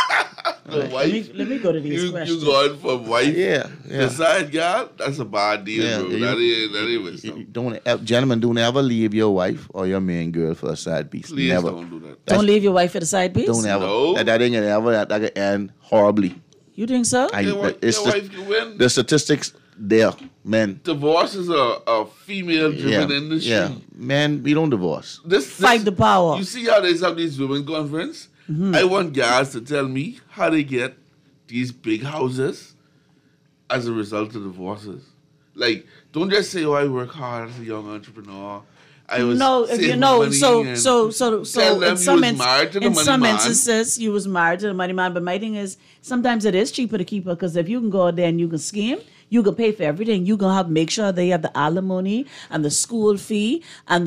Let me go to these questions. You going from wife Yeah. to side girl? That's a bad deal, Yeah, bro. you- That ain't with something. Gentlemen, don't ever leave your wife or your main girl for a side piece. Please Never. don't do that. Don't leave your wife for the side piece. Don't ever. No. That ain't gonna ever. That can end horribly. You think so? Your wife can win. The statistics there, men. Divorce is a female-driven industry. Yeah, man, we don't divorce. Fight the power. You see how they have these women conference? Mm-hmm. I want guys to tell me how they get these big houses as a result of divorces. Like, don't just say, "Oh, I work hard as a young entrepreneur." I was saving money so and so tell them in some you was married to the in money some man. instances you was married to the money man. But my thing is, sometimes it is cheaper to keep her because if you can go out there and you can scheme, you can pay for everything. You gonna make sure they have the alimony and the school fee and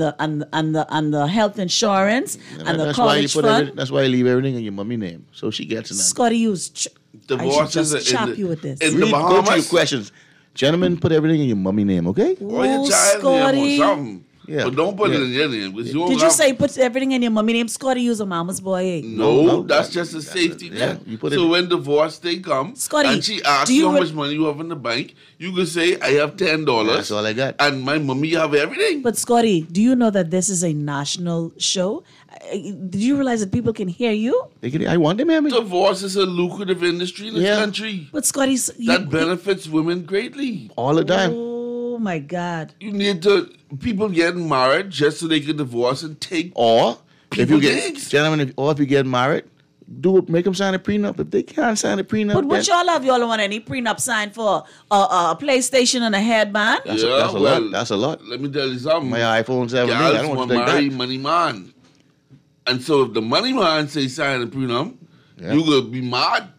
the health insurance and the That's why you college put fund. that's why you leave everything in your mommy name, so she gets it. Scotty, you was I should Divorces just in chop the- you with this. in the Go to your Bahamas. questions. Gentlemen, put everything in your mommy name, okay? Or your Oh, child Scotty. name or something. Yeah. But don't put it Yeah. in your name. 'Cause don't Did you have- say put everything in your mommy name? Scotty, you's a mama's boy. Eh? No, that's just a safety yeah, net. you put So it- when divorce day come, Scotty, and she asks do you you how re- much money you have in the bank, you can say, I have $10. That's all I got. And my mommy have everything. But Scotty, do you know that this is a national show? Did you realize that people can hear you? I want them, Emmy. Divorce is a lucrative industry in this Yeah. country. But Scotty, That benefits women greatly. All the time. Oh my God! You need to, people getting married just so they can divorce and take Or if you People get gigs. gentlemen, if you get married, make them sign a prenup. If they can't sign a prenup, But what then- y'all have? Y'all don't want any prenup signed for a PlayStation and a headband? That's a lot. That's a lot. Let me tell you something. My iPhone 17. I Girls don't want want to take marry that. money man. And so if the money man say sign a prenup, Yeah. you gonna be mad.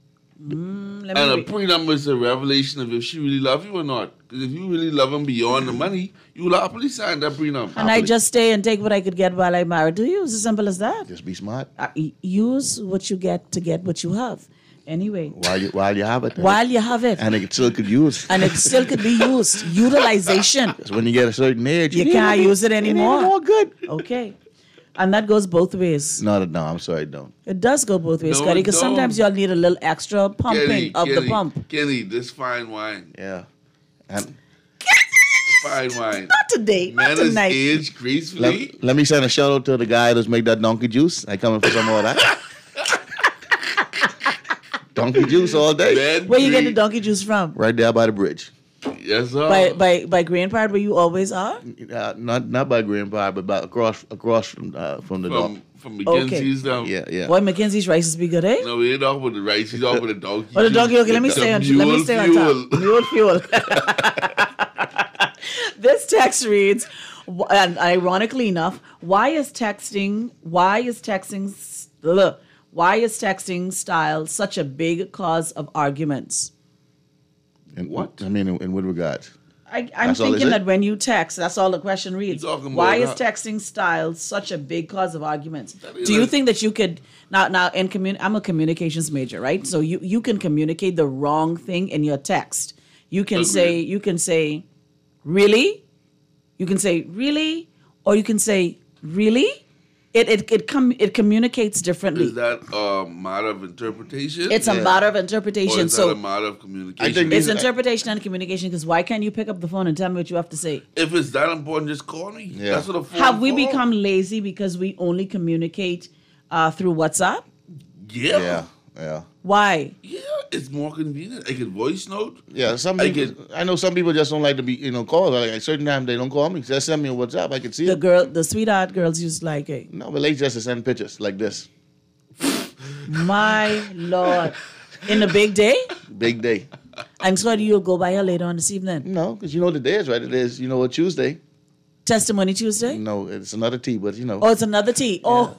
Let And me a read. prenup is a revelation of if she really love you or not. Because if you really love him beyond the money, you will happily sign that prenup. And I just stay and take what I could get while I'm married to you. It's as simple as that. Just be smart Use what you get to get what you have. Anyway, while you have it. while you have it. And it still could use. And it still could be used. Utilization. Because when you get a certain age, You can't use it anymore. More good. Okay. And that goes both ways. No, I'm sorry, don't. It does go both ways, No, Scotty, it because don't. sometimes y'all need a little extra pumping Kenny, of Kenny, the pump. Kenny, this fine wine. Yeah. And Fine wine. Not today, not Man is tonight. aged gracefully. let me send a shout out to the guy that's make that donkey juice. I coming for some more of that. Donkey juice all day. Man Where you get the graced- donkey juice from? Right there by the bridge. Yes, sir. By Grandpa, where you always are? Not by Grandpa, but by across from the dog. From Mackenzie's down. Yeah. Boy, Mackenzie's rices be good, eh? No, we ain't off with the rice. He's off with the donkey. Oh, the donkey. Okay, let me stay on top. Mule fuel. This text reads, and ironically enough, why is texting style such a big cause of arguments? And what? I mean, in what regards? I'm thinking that when you text, that's all the question reads. Why is that? texting style such a big cause of arguments? Do you think that you could now I'm a communications major, right? So you can communicate the wrong thing in your text. You can say really? You can say really, or you can say really. It communicates differently. Is that a matter of interpretation? It's a matter of interpretation. Or is that a matter of communication? It's interpretation and communication, because why can't you pick up the phone and tell me what you have to say? If it's that important, just call me. Yeah. That's what a phone Have we for. become lazy because we only communicate through WhatsApp? Yeah. Why? Yeah, it's more convenient. I can voice note. Yeah, I know some people just don't like to be, called. Like at certain time they don't call me. Just send me a WhatsApp. I can see it. The sweetheart girls used like it. No, but they just send pictures like this. My Lord. In the big day? Big day. And so you'll go by her later on this evening? No, because you know the day is, right? It is, a Tuesday. Testimony Tuesday? No, it's another T, but Oh, it's another T. Yeah. Oh.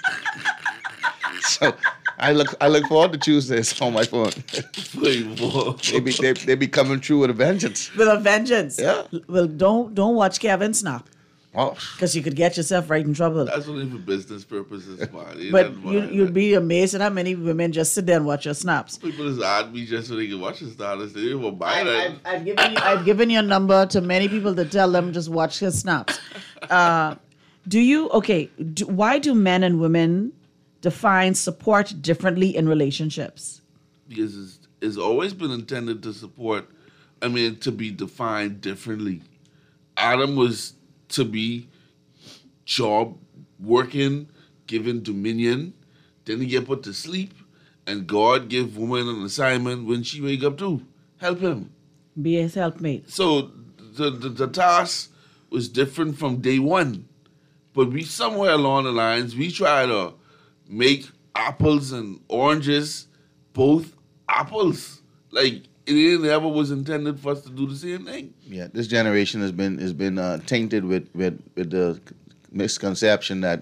So I look forward to Tuesdays on my phone. they be coming through with a vengeance. With a vengeance. Yeah. Well, don't watch Kevin snap. Because you could get yourself right in trouble. That's only for business purposes, man. But you'd be amazed at how many women just sit there and watch your snaps. People just add me just so they can watch the status. They didn't even buy that. I've given your number to many people to tell them just watch his snaps. Why do men and women define support differently in relationships? Because it's always been intended to to be defined differently. Adam was to be job, working, given dominion. Then he get put to sleep, and God give woman an assignment when she wake up to help him. Be his helpmate. So the task was different from day one. But we somewhere along the lines, we try to make apples and oranges both apples. Like it never was intended for us to do the same thing. Yeah, this generation has been tainted with the misconception that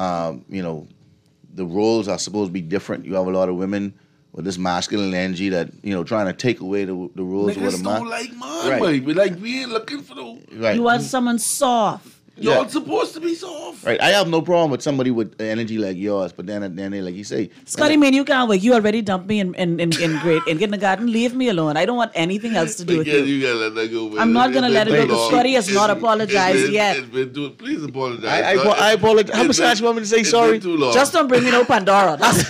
the roles are supposed to be different. You have a lot of women with this masculine energy that trying to take away the roles of a man. Don't like mine, right. But like we ain't looking for those. Right. You want someone soft. Y'all supposed to be soft. Right. I have no problem with somebody with energy like yours, but then they, like you say, Scotty, man, you can't wait. You already dumped me in kindergarten. Leave me alone. I don't want anything else to do with you. You gotta let that go. Man. I'm not gonna let it go because Scotty has not apologized yet. Please apologize. I apologize. How much time you want me to say sorry? Too long. Just don't bring me no Pandora. That's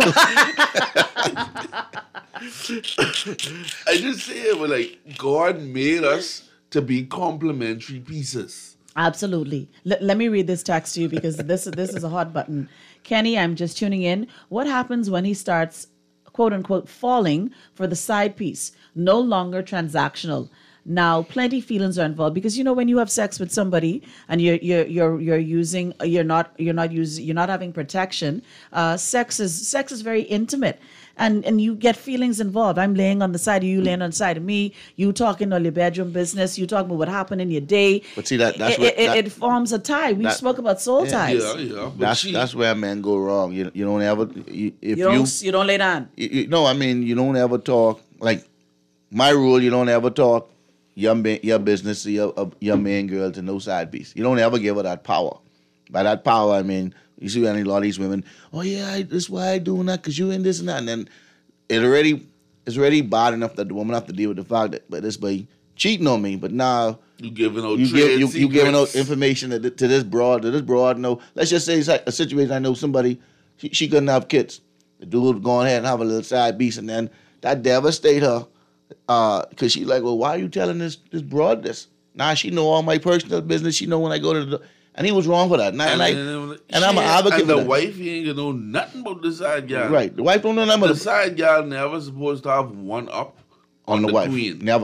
I just say it, but like God made us to be complementary pieces. Absolutely. Let me read this text to you because this is a hot button. Kenny, I'm just tuning in. What happens when he starts, quote unquote, falling for the side piece? No longer transactional. Now, plenty feelings are involved because when you have sex with somebody and you're not having protection. Sex is very intimate. And you get feelings involved. I'm laying on the side of you, laying on the side of me. You talking on your bedroom business. You talking about what happened in your day. But see it forms a tie. We spoke about soul ties. Yeah. That's where men go wrong. You don't ever you don't lay down. You don't ever talk like my rule. You don't ever talk your business to your main girl to no side piece. You don't ever give her that power. By that power, I mean. You see a lot of these women, this is why I doing that, because you in this and that. And then it's already bad enough that the woman have to deal with the fact that this boy cheating on me. But now you giving out you giving out information to this broad. No, let's just say it's like a situation. I know somebody, she couldn't have kids. The dude would go ahead and have a little side piece, and then that devastate her because she like, well, why are you telling this broad this? Now she know all my personal business. She know when I go to the. And he was wrong for that. And I'm an advocate and for the that. wife, he ain't gonna know nothing about the side gal. Right. The wife don't know nothing about the side gal never supposed to have one up on the wife. queen. Never.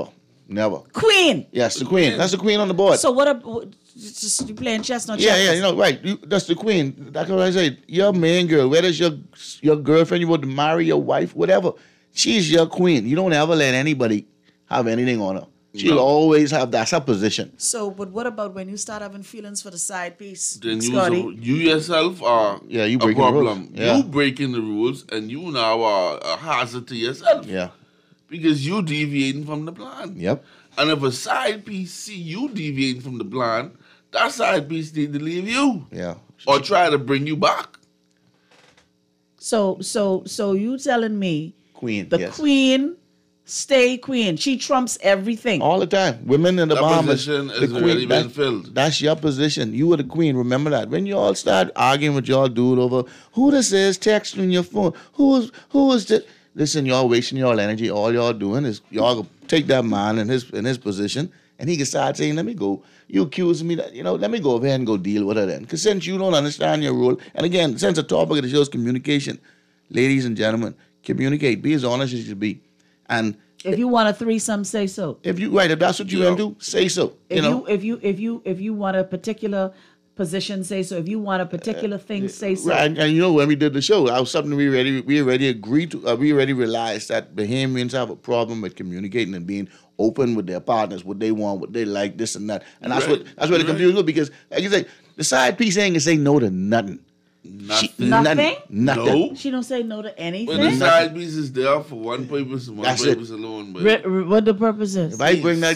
Never. Queen. Yes, the queen. That's the queen on the board. So what? Just you playing chess, not Yeah, checkers? yeah, you know, right. That's the queen. That's what I say. Your main girl, whether it's your girlfriend, you want to marry your wife, whatever, she's your queen. You don't ever let anybody have anything on her. She'll always have, that's her position. So, but what about when you start having feelings for the side piece, Then Scotty? you yourself are you a breaking the rules. problem. Yeah. You breaking the rules, and you now are a hazard to yourself. Yeah. Because you deviating from the plan. Yep. And if a side piece see you deviating from the plan, that side piece need to leave you. Yeah. Or try to bring you back. So you telling me Queen. the yes. queen stay queen? She trumps everything. All the time. Women in the That Bahamas. position the is already been filled. That's your position. You were the queen. Remember that. When you all start arguing with y'all dude over who this is texting your phone, who is this? Listen, y'all wasting y'all energy. All y'all doing is y'all take that man in his position, and he can start saying, "Let me go." You accusing me that, let me go over here and go deal with her then. Because since you don't understand your role, and again, since the topic of the show is communication, ladies and gentlemen, communicate. Be as honest as you be. And if you want a threesome, say so. if that's what you want to do, say so. If you want a particular position, say so. If you want a particular thing, say so. Right, and when we did the show, that was something we already agreed to. We already realized that Bahamians have a problem with communicating and being open with their partners, what they want, what they like, this and that. And that's where the confusion goes, because like you say, the side piece ain't gonna say no to nothing. Nothing. Nothing? No. She don't say no to anything. When the side piece is there for one purpose and one That's it. purpose alone. But What the purpose is? If I bring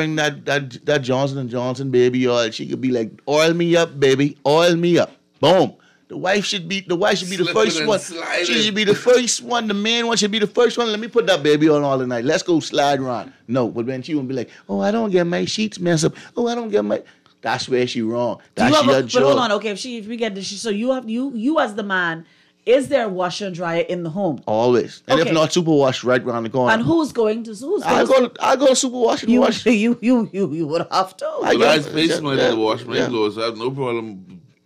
that Johnson & Johnson baby oil, she could be like, oil me up, baby, oil me up. Boom. The wife should be the Slipping first and one. sliding. She should be the first one. The main one should be the first one. Let me put that baby on all the night. Let's go slide around. No, but then she would be like, oh, I don't get my sheets messed up. Oh, I don't get my. That's where she wrong. That's your job. But hold on, okay. If we get this, so you as the man, is there a washer and dryer in the home? Always. And Okay. if not, superwash right around the corner. And who's going to? I go to superwash and wash. You would have to. But I space money yeah, to wash my yeah. clothes. I have no problem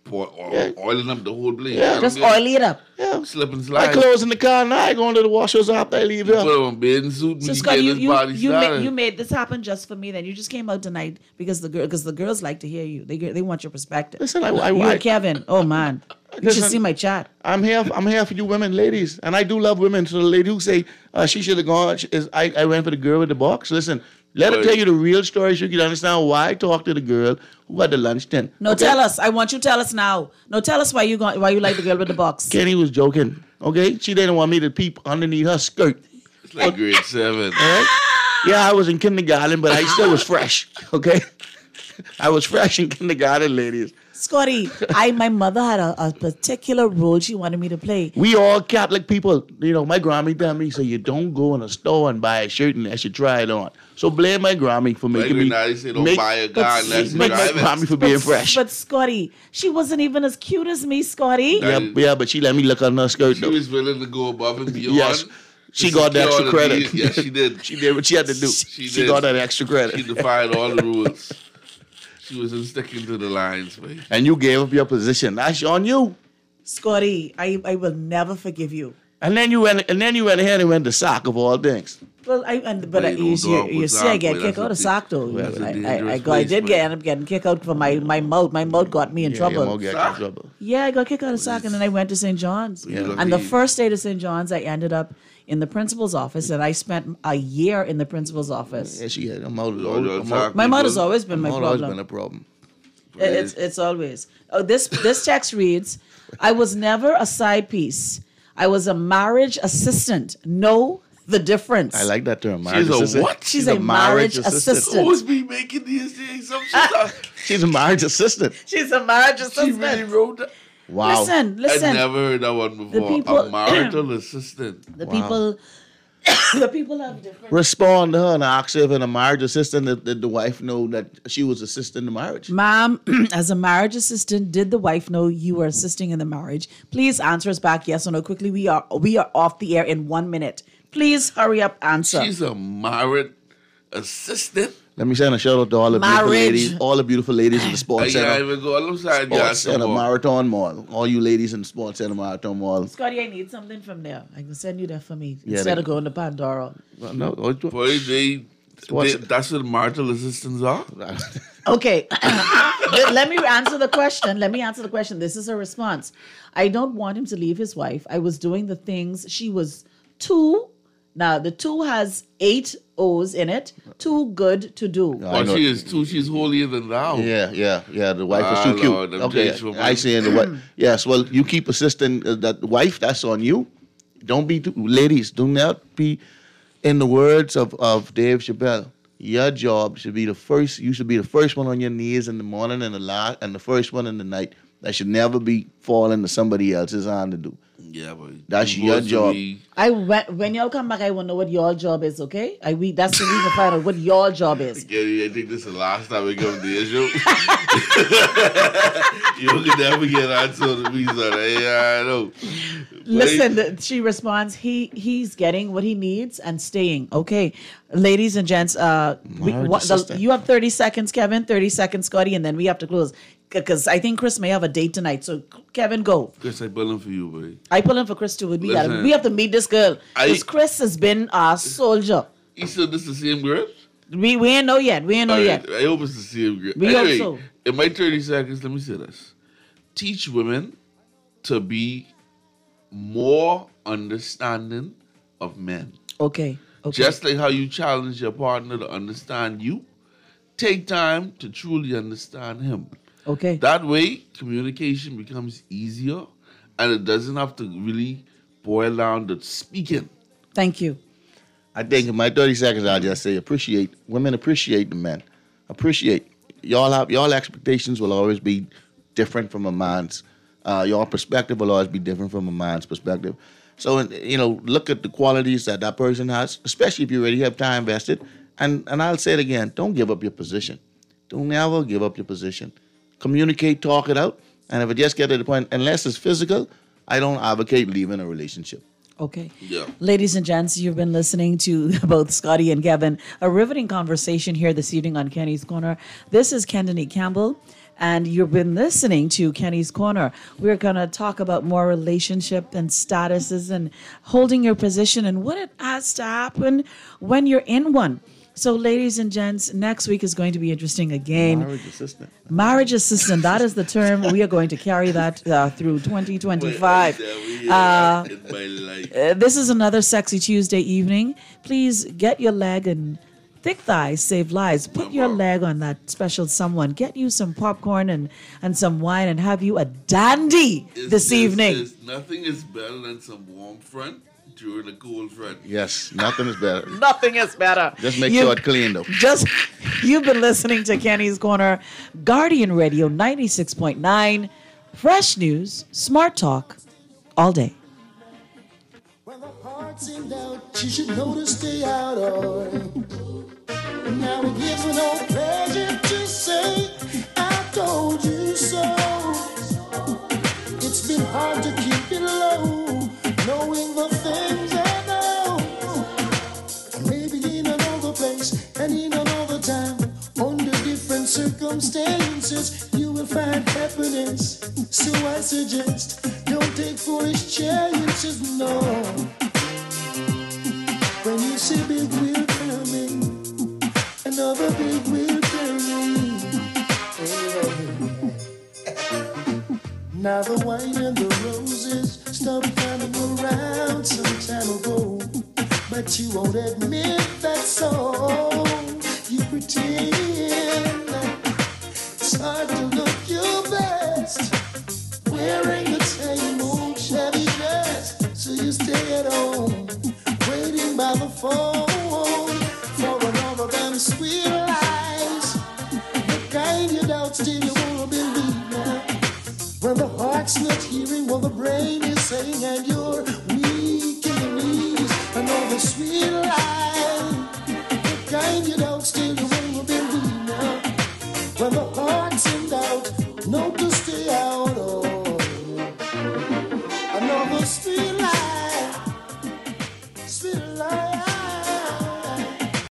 oiling up the whole place. Yeah. Just oil it up. Yeah. Slip and My slide. clothes in the car and I go into the washers after I leave here. Put on a bathing suit and So you Scott, get you this body started. you made this happen just for me. Then you just came out tonight because the girls like to hear you. They want your perspective. Listen, you and Kevin. Oh man, you should Listen, see my chat. I'm here for you women, ladies. And I do love women. So the lady who say she should have gone, I went for the girl with the box. Listen, let her Right. tell you the real story so you can understand why I talked to the girl who had the lunch tent. No, Okay? tell us. I want you to tell us now. No, tell us why you like the girl with the box. Kenny was joking. Okay? She didn't want me to peep underneath her skirt. It's like grade 7. All right? Yeah, I was in kindergarten, but I still was fresh. Okay? I was fresh in kindergarten, ladies. Scotty, my mother had a particular role she wanted me to play. We all Catholic people. My Grammy tell me, so you don't go in a store and buy a shirt unless you try it on. So blame my Grammy for making me. They say don't buy a car unless you Make my drive it. Grammy for being fresh. But Scotty, she wasn't even as cute as me, Scotty. Yeah, but she let me look on her skirt She though. was willing to go above and beyond. Yes. She to got the extra secure credit. need. Yes, she did. She did what she had to do. She She did. got that extra credit. She defied all the rules. She wasn't sticking to the lines, man. And you gave up your position. That's on you. Scotty, I will never forgive you. And then you went ahead and went to sock of all things. Well, you see, I get kicked out of sock though. That's a I dangerous did place, end up getting kicked out for my mouth. My mouth got me in trouble. Your mouth got you in trouble. Yeah, I got kicked out of sock, and then I went to St. John's. Yeah. And the first day to St. John's, I ended up in the principal's office, and I spent a year in the principal's office. Yeah, she had her My mouth has always been my always problem. been a problem. It's always. Oh, this text reads, I was never a side piece. I was a marriage assistant. Know the difference. I like that term. She's a assistant. what? She's a marriage assistant. Who's be making these things up? She's a marriage assistant. She's a marriage She assistant. really wrote that. Wow. Listen. I never heard that one before. people- A marital assistant. The people have different. Respond to her and ask her if in a marriage assistant that the wife know that she was assisting the marriage. Ma'am, as a marriage assistant, did the wife know you were assisting in the marriage? Please answer us back yes or no quickly. We are off the air in 1 minute. Please hurry up, answer. She's a married assistant. Let me send a shout out to all the beautiful ladies, all the beautiful ladies in the I sports can't center. even go outside. Sports Center Marathon Mall. All you ladies in the Sports Center Marathon Mall. Scotty, I need something from there. I can send you that for me Yeah, instead they- of going to Pandora. No, Boy, they That's what marital assistants are? Okay. Let me answer the question. This is her response. I don't want him to leave his wife. I was doing the things. She was 2. Now, the 2 has 8 O's in it. Too good to do. But she is 2. She's holier than thou. Yeah. The wife is too cute. Lord, Okay, I see. The wife. Yes, well, you keep assisting that wife. That's on you. Don't be ladies. Do not be. In the words of Dave Chappelle, your job should be the first. You should be the first one on your knees in the morning and the first one in the night. That should never be falling to somebody else's hand to do. Yeah, but that's your job. When y'all come back, I want to know what your job is. Okay, that's the reason to find out what your job is. Yeah, I think this is the last time we come to the show. You can never get answer to me, son. Yeah, I know. Listen, she responds. He's getting what he needs and staying. Okay, ladies and gents. You have 30 seconds, Kevin. 30 seconds, Scotty, and then we have to close. Because I think Chris may have a date tonight. So, Kevin, go. Chris, I pull in for you, boy. I pull in for Chris, too. We have to meet this girl. Because Chris has been our soldier. You said this is the same girl? We ain't know yet. I hope it's the same girl. We hope so. In my 30 seconds, let me say this. Teach women to be more understanding of men. Okay. Just like how you challenge your partner to understand you, take time to truly understand him. Okay. That way, communication becomes easier, and it doesn't have to really boil down to speaking. Thank you. I think in my 30 seconds, I'll just say women appreciate the men. Appreciate. Y'all expectations will always be different from a man's. Your perspective will always be different from a man's perspective. So, look at the qualities that person has, especially if you already have time invested. And I'll say it again, don't give up your position. Don't ever give up your position. Communicate, talk it out. And if it just gets to the point, unless it's physical, I don't advocate leaving a relationship. Okay. Yeah. Ladies and gents, you've been listening to both Scotty and Kevin. A riveting conversation here this evening on Kenny's Corner. This is Kendany Campbell, and you've been listening to Kenny's Corner. We're going to talk about more relationship and statuses and holding your position and what it has to happen when you're in one. So, ladies and gents, next week is going to be interesting again. Marriage assistant, that is the term. We are going to carry that through 2025. This is another Sexy Tuesday evening. Please get your leg and thick thighs save lives. Put your leg on that special someone. Get you some popcorn and some wine and have you a dandy this evening. Nothing is better than some warm front during a cold front. Yes, nothing is better. Nothing is better. Just make sure it's clean, though. You've been listening to Kenny's Corner, Guardian Radio 96.9, fresh news, smart talk, all day. When the heart's in doubt, she should know to stay out of. Now it gives me no pleasure to say, I told you so. It's been hard to keep it low, knowing the things I know. Maybe in another place and in another time, under different circumstances, you will find happiness. So I suggest, don't take foolish chances, no. When you see big wheel coming, another big wheel coming. Now the wine and the roses stopped coming around some time ago, but you won't admit that's so. You pretend it's hard to look your best, wearing the same old shabby dress. So you stay at home, waiting by the phone for another damn sweet lies. The kind you doubt still you won't believe now. When the heart's not hearing what the brain is saying, and you're weak in the knees, another sweet